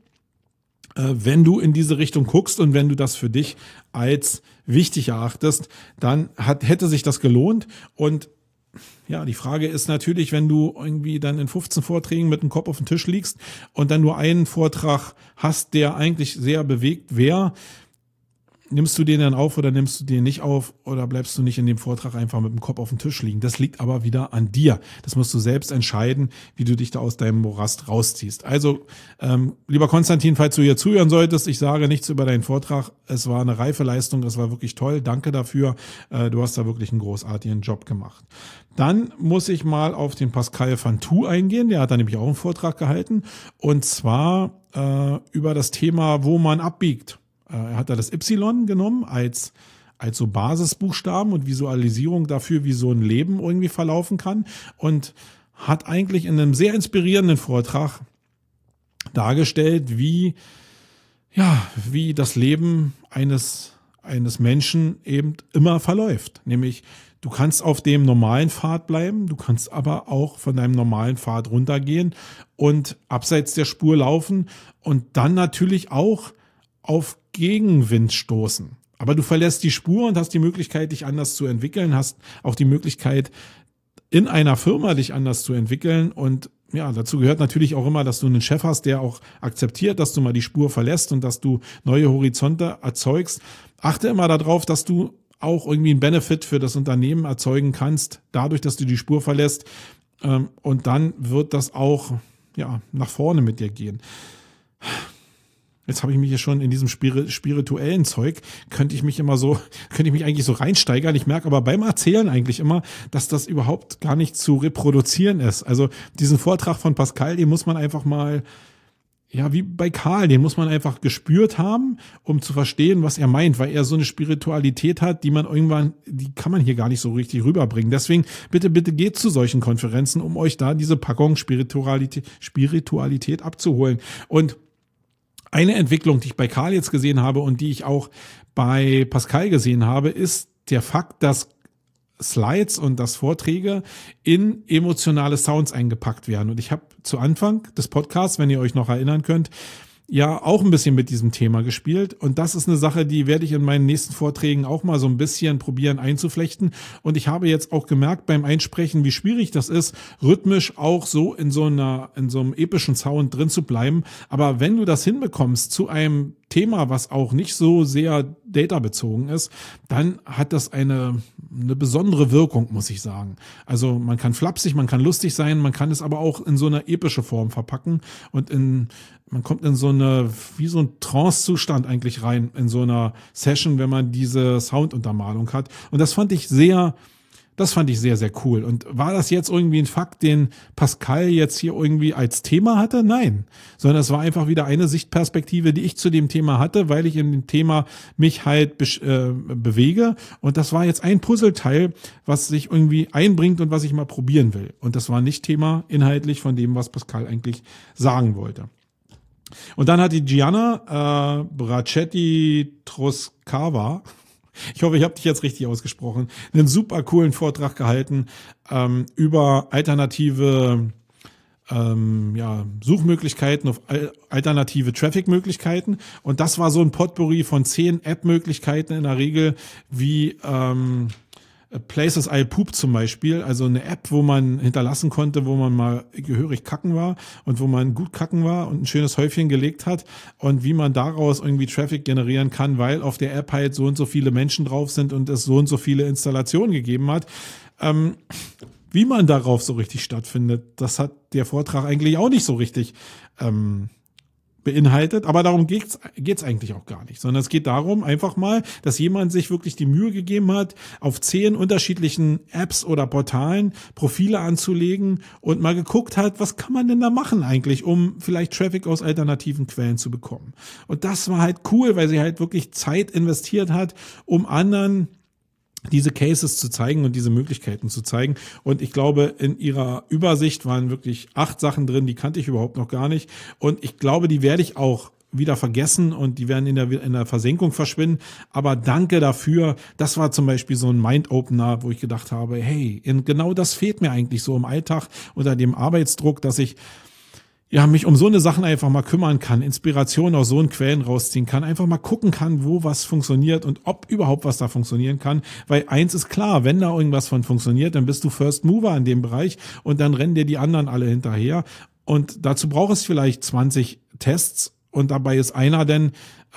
S1: wenn du in diese Richtung guckst und wenn du das für dich als wichtig erachtest, dann hätte sich das gelohnt. Und ja, die Frage ist natürlich, wenn du irgendwie dann in 15 Vorträgen mit dem Kopf auf dem Tisch liegst und dann nur einen Vortrag hast, der eigentlich sehr bewegt wäre, nimmst du den dann auf oder nimmst du den nicht auf oder bleibst du nicht in dem Vortrag einfach mit dem Kopf auf dem Tisch liegen? Das liegt aber wieder an dir. Das musst du selbst entscheiden, wie du dich da aus deinem Morast rausziehst. Also, lieber Konstantin, falls du hier zuhören solltest, ich sage nichts über deinen Vortrag. Es war eine reife Leistung, es war wirklich toll. Danke dafür. Du hast da wirklich einen großartigen Job gemacht. Dann muss ich mal auf den Pascal van Thoo eingehen. Der hat da nämlich auch einen Vortrag gehalten. Und zwar über das Thema, wo man abbiegt. Er hat da das Y genommen als so Basisbuchstaben und Visualisierung dafür, wie so ein Leben irgendwie verlaufen kann und hat eigentlich in einem sehr inspirierenden Vortrag dargestellt, wie das Leben eines Menschen eben immer verläuft. Nämlich, du kannst auf dem normalen Pfad bleiben, du kannst aber auch von deinem normalen Pfad runtergehen und abseits der Spur laufen und dann natürlich auch auf Gegenwind stoßen. Aber du verlässt die Spur und hast die Möglichkeit, dich anders zu entwickeln, hast auch die Möglichkeit, in einer Firma dich anders zu entwickeln. Und ja, dazu gehört natürlich auch immer, dass du einen Chef hast, der auch akzeptiert, dass du mal die Spur verlässt und dass du neue Horizonte erzeugst. Achte immer darauf, dass du auch irgendwie einen Benefit für das Unternehmen erzeugen kannst, dadurch, dass du die Spur verlässt. Und dann wird das auch nach vorne mit dir gehen. Jetzt habe ich mich hier schon in diesem spirituellen Zeug, könnte ich mich eigentlich so reinsteigern. Ich merke aber beim Erzählen eigentlich immer, dass das überhaupt gar nicht zu reproduzieren ist. Also diesen Vortrag von Pascal, den muss man einfach mal, wie bei Karl, den muss man einfach gespürt haben, um zu verstehen, was er meint, weil er so eine Spiritualität hat, die kann man hier gar nicht so richtig rüberbringen. Deswegen bitte geht zu solchen Konferenzen, um euch da diese Packung Spiritualität abzuholen. Und eine Entwicklung, die ich bei Karl jetzt gesehen habe und die ich auch bei Pascal gesehen habe, ist der Fakt, dass Slides und dass Vorträge in emotionale Sounds eingepackt werden. Und ich habe zu Anfang des Podcasts, wenn ihr euch noch erinnern könnt, ja auch ein bisschen mit diesem Thema gespielt. Und das ist eine Sache, die werde ich in meinen nächsten Vorträgen auch mal so ein bisschen probieren einzuflechten. Und ich habe jetzt auch gemerkt beim Einsprechen, wie schwierig das ist, rhythmisch auch so in so einem epischen Sound drin zu bleiben. Aber wenn du das hinbekommst zu einem Thema, was auch nicht so sehr databezogen ist, dann hat das eine besondere Wirkung, muss ich sagen. Also man kann flapsig, man kann lustig sein, man kann es aber auch in so eine epische Form verpacken und man kommt in so wie so ein Trance-Zustand eigentlich rein in so einer Session, wenn man diese Sounduntermalung hat. Und das fand ich sehr, sehr cool. Und war das jetzt irgendwie ein Fakt, den Pascal jetzt hier irgendwie als Thema hatte? Nein. Sondern es war einfach wieder eine Sichtperspektive, die ich zu dem Thema hatte, weil ich in dem Thema mich halt bewege. Und das war jetzt ein Puzzleteil, was sich irgendwie einbringt und was ich mal probieren will. Und das war nicht Thema inhaltlich von dem, was Pascal eigentlich sagen wollte. Und dann hat die Gianna Bracetti-Troskava, ich hoffe, ich habe dich jetzt richtig ausgesprochen, einen super coolen Vortrag gehalten über alternative Suchmöglichkeiten auf alternative Traffic-Möglichkeiten. Und das war so ein Potpourri von 10 App-Möglichkeiten in der Regel, wie Places I Poop zum Beispiel, also eine App, wo man hinterlassen konnte, wo man mal gehörig kacken war und wo man gut kacken war und ein schönes Häufchen gelegt hat und wie man daraus irgendwie Traffic generieren kann, weil auf der App halt so und so viele Menschen drauf sind und es so und so viele Installationen gegeben hat. Wie man darauf so richtig stattfindet, das hat der Vortrag eigentlich auch nicht so richtig beinhaltet, aber darum geht's eigentlich auch gar nicht, sondern es geht darum einfach mal, dass jemand sich wirklich die Mühe gegeben hat, auf 10 unterschiedlichen Apps oder Portalen Profile anzulegen und mal geguckt hat, was kann man denn da machen eigentlich, um vielleicht Traffic aus alternativen Quellen zu bekommen. Und das war halt cool, weil sie halt wirklich Zeit investiert hat, um anderen diese Cases zu zeigen und diese Möglichkeiten zu zeigen. Und ich glaube, in ihrer Übersicht waren wirklich 8 Sachen drin, die kannte ich überhaupt noch gar nicht. Und ich glaube, die werde ich auch wieder vergessen und die werden in der Versenkung verschwinden. Aber danke dafür. Das war zum Beispiel so ein Mind-Opener, wo ich gedacht habe, hey, genau das fehlt mir eigentlich so im Alltag unter dem Arbeitsdruck, dass ich mich um so eine Sachen einfach mal kümmern kann, Inspiration aus so einen Quellen rausziehen kann, einfach mal gucken kann, wo was funktioniert und ob überhaupt was da funktionieren kann, weil eins ist klar, wenn da irgendwas von funktioniert, dann bist du First Mover in dem Bereich und dann rennen dir die anderen alle hinterher und dazu braucht es vielleicht 20 Tests und dabei ist ein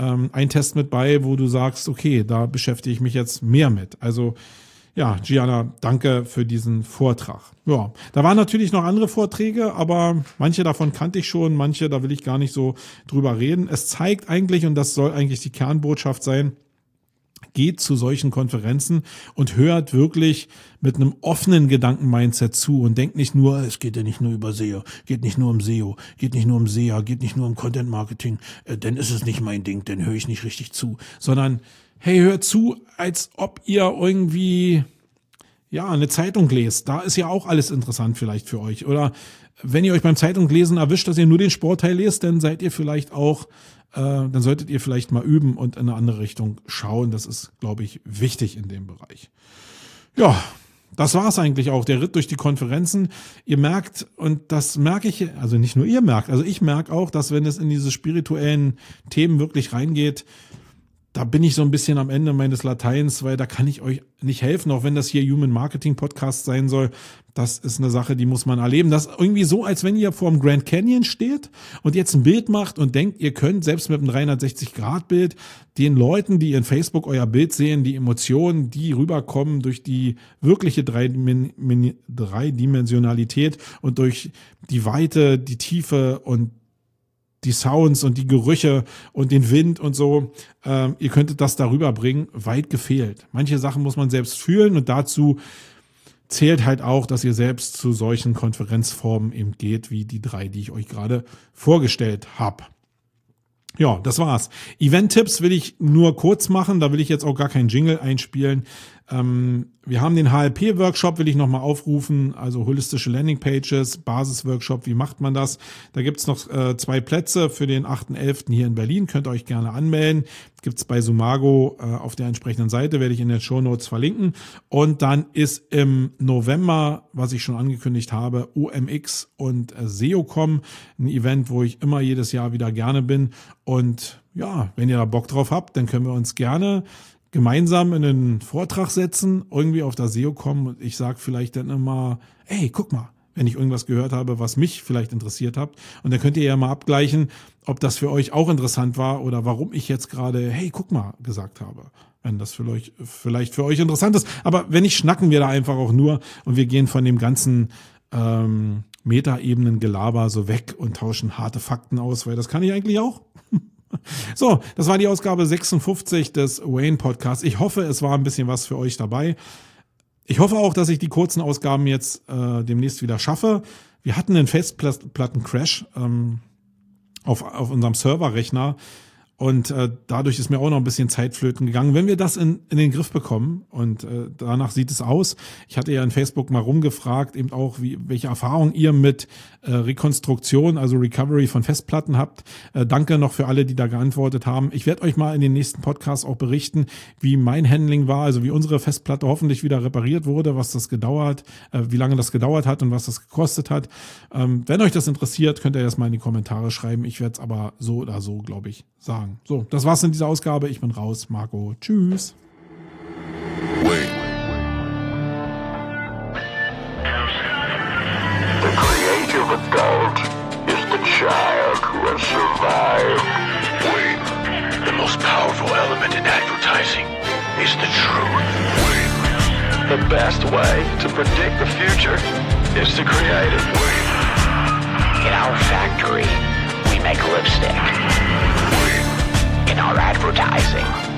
S1: Test mit bei, wo du sagst, okay, da beschäftige ich mich jetzt mehr mit, also ja, Gianna, danke für diesen Vortrag. Ja, da waren natürlich noch andere Vorträge, aber manche davon kannte ich schon, manche, da will ich gar nicht so drüber reden. Es zeigt eigentlich, und das soll eigentlich die Kernbotschaft sein, geht zu solchen Konferenzen und hört wirklich mit einem offenen Gedanken-Mindset zu und denkt nicht nur, es geht ja nicht nur über SEO, geht nicht nur um SEO, geht nicht nur um SEA, geht nicht nur um Content-Marketing, dann ist es nicht mein Ding, dann höre ich nicht richtig zu, sondern hey, hört zu, als ob ihr irgendwie eine Zeitung lest. Da ist ja auch alles interessant vielleicht für euch. Oder wenn ihr euch beim Zeitunglesen erwischt, dass ihr nur den Sportteil lest, dann seid ihr vielleicht auch, dann solltet ihr vielleicht mal üben und in eine andere Richtung schauen. Das ist, glaube ich, wichtig in dem Bereich. Ja, das war's eigentlich auch, der Ritt durch die Konferenzen. Ihr merkt, und das merke ich, also nicht nur ihr merkt, also ich merke auch, dass wenn es in diese spirituellen Themen wirklich reingeht, da bin ich so ein bisschen am Ende meines Lateins, weil da kann ich euch nicht helfen, auch wenn das hier Human Marketing Podcast sein soll. Das ist eine Sache, die muss man erleben. Das ist irgendwie so, als wenn ihr vor dem Grand Canyon steht und jetzt ein Bild macht und denkt, ihr könnt selbst mit einem 360-Grad-Bild den Leuten, die in Facebook euer Bild sehen, die Emotionen, die rüberkommen durch die wirkliche Dreidimensionalität und durch die Weite, die Tiefe und die Sounds und die Gerüche und den Wind und so, ihr könntet das darüber bringen, weit gefehlt. Manche Sachen muss man selbst fühlen und dazu zählt halt auch, dass ihr selbst zu solchen Konferenzformen eben geht, wie die 3, die ich euch gerade vorgestellt habe. Ja, das war's. Event-Tipps will ich nur kurz machen, da will ich jetzt auch gar keinen Jingle einspielen. Wir haben den HLP-Workshop, will ich nochmal aufrufen, also holistische Landingpages, Basis-Workshop, wie macht man das? Da gibt's noch 2 Plätze für den 8.11. hier in Berlin, könnt ihr euch gerne anmelden. Gibt's bei Sumago auf der entsprechenden Seite, werde ich in den Shownotes verlinken. Und dann ist im November, was ich schon angekündigt habe, OMX und SEOCom, ein Event, wo ich immer jedes Jahr wieder gerne bin. Und ja, wenn ihr da Bock drauf habt, dann können wir uns gerne gemeinsam in einen Vortrag setzen, irgendwie auf der SEOCom, und ich sage vielleicht dann immer, ey, guck mal, wenn ich irgendwas gehört habe, was mich vielleicht interessiert habt. Und dann könnt ihr ja mal abgleichen, ob das für euch auch interessant war oder warum ich jetzt gerade, hey, guck mal, gesagt habe. Wenn das vielleicht für euch interessant ist. Aber wenn nicht, schnacken wir da einfach auch nur und wir gehen von dem ganzen Metaebenen-Gelaber so weg und tauschen harte Fakten aus, weil das kann ich eigentlich auch. So, das war die Ausgabe 56 des Wayne Podcasts. Ich hoffe, es war ein bisschen was für euch dabei. Ich hoffe auch, dass ich die kurzen Ausgaben jetzt demnächst wieder schaffe. Wir hatten einen Festplattencrash auf unserem Serverrechner. Und dadurch ist mir auch noch ein bisschen Zeit flöten gegangen. Wenn wir das in den Griff bekommen, und danach sieht es aus. Ich hatte ja in Facebook mal rumgefragt, eben auch, welche Erfahrungen ihr mit Rekonstruktion, also Recovery von Festplatten habt. Danke noch für alle, die da geantwortet haben. Ich werde euch mal in den nächsten Podcasts auch berichten, wie mein Handling war, also wie unsere Festplatte hoffentlich wieder repariert wurde, was das gedauert, wie lange das gedauert hat und was das gekostet hat. Wenn euch das interessiert, könnt ihr das mal in die Kommentare schreiben. Ich werde es aber so oder so, glaube ich, sagen. So, das war's in dieser Ausgabe. Ich bin raus. Marco. Tschüss.
S4: The creative adult is the child who has survived.
S3: Wayne, the most powerful element in advertising is the truth. Wayne,
S4: The best way to predict the future is to create it.
S5: In our factory, we make lipstick. In our advertising,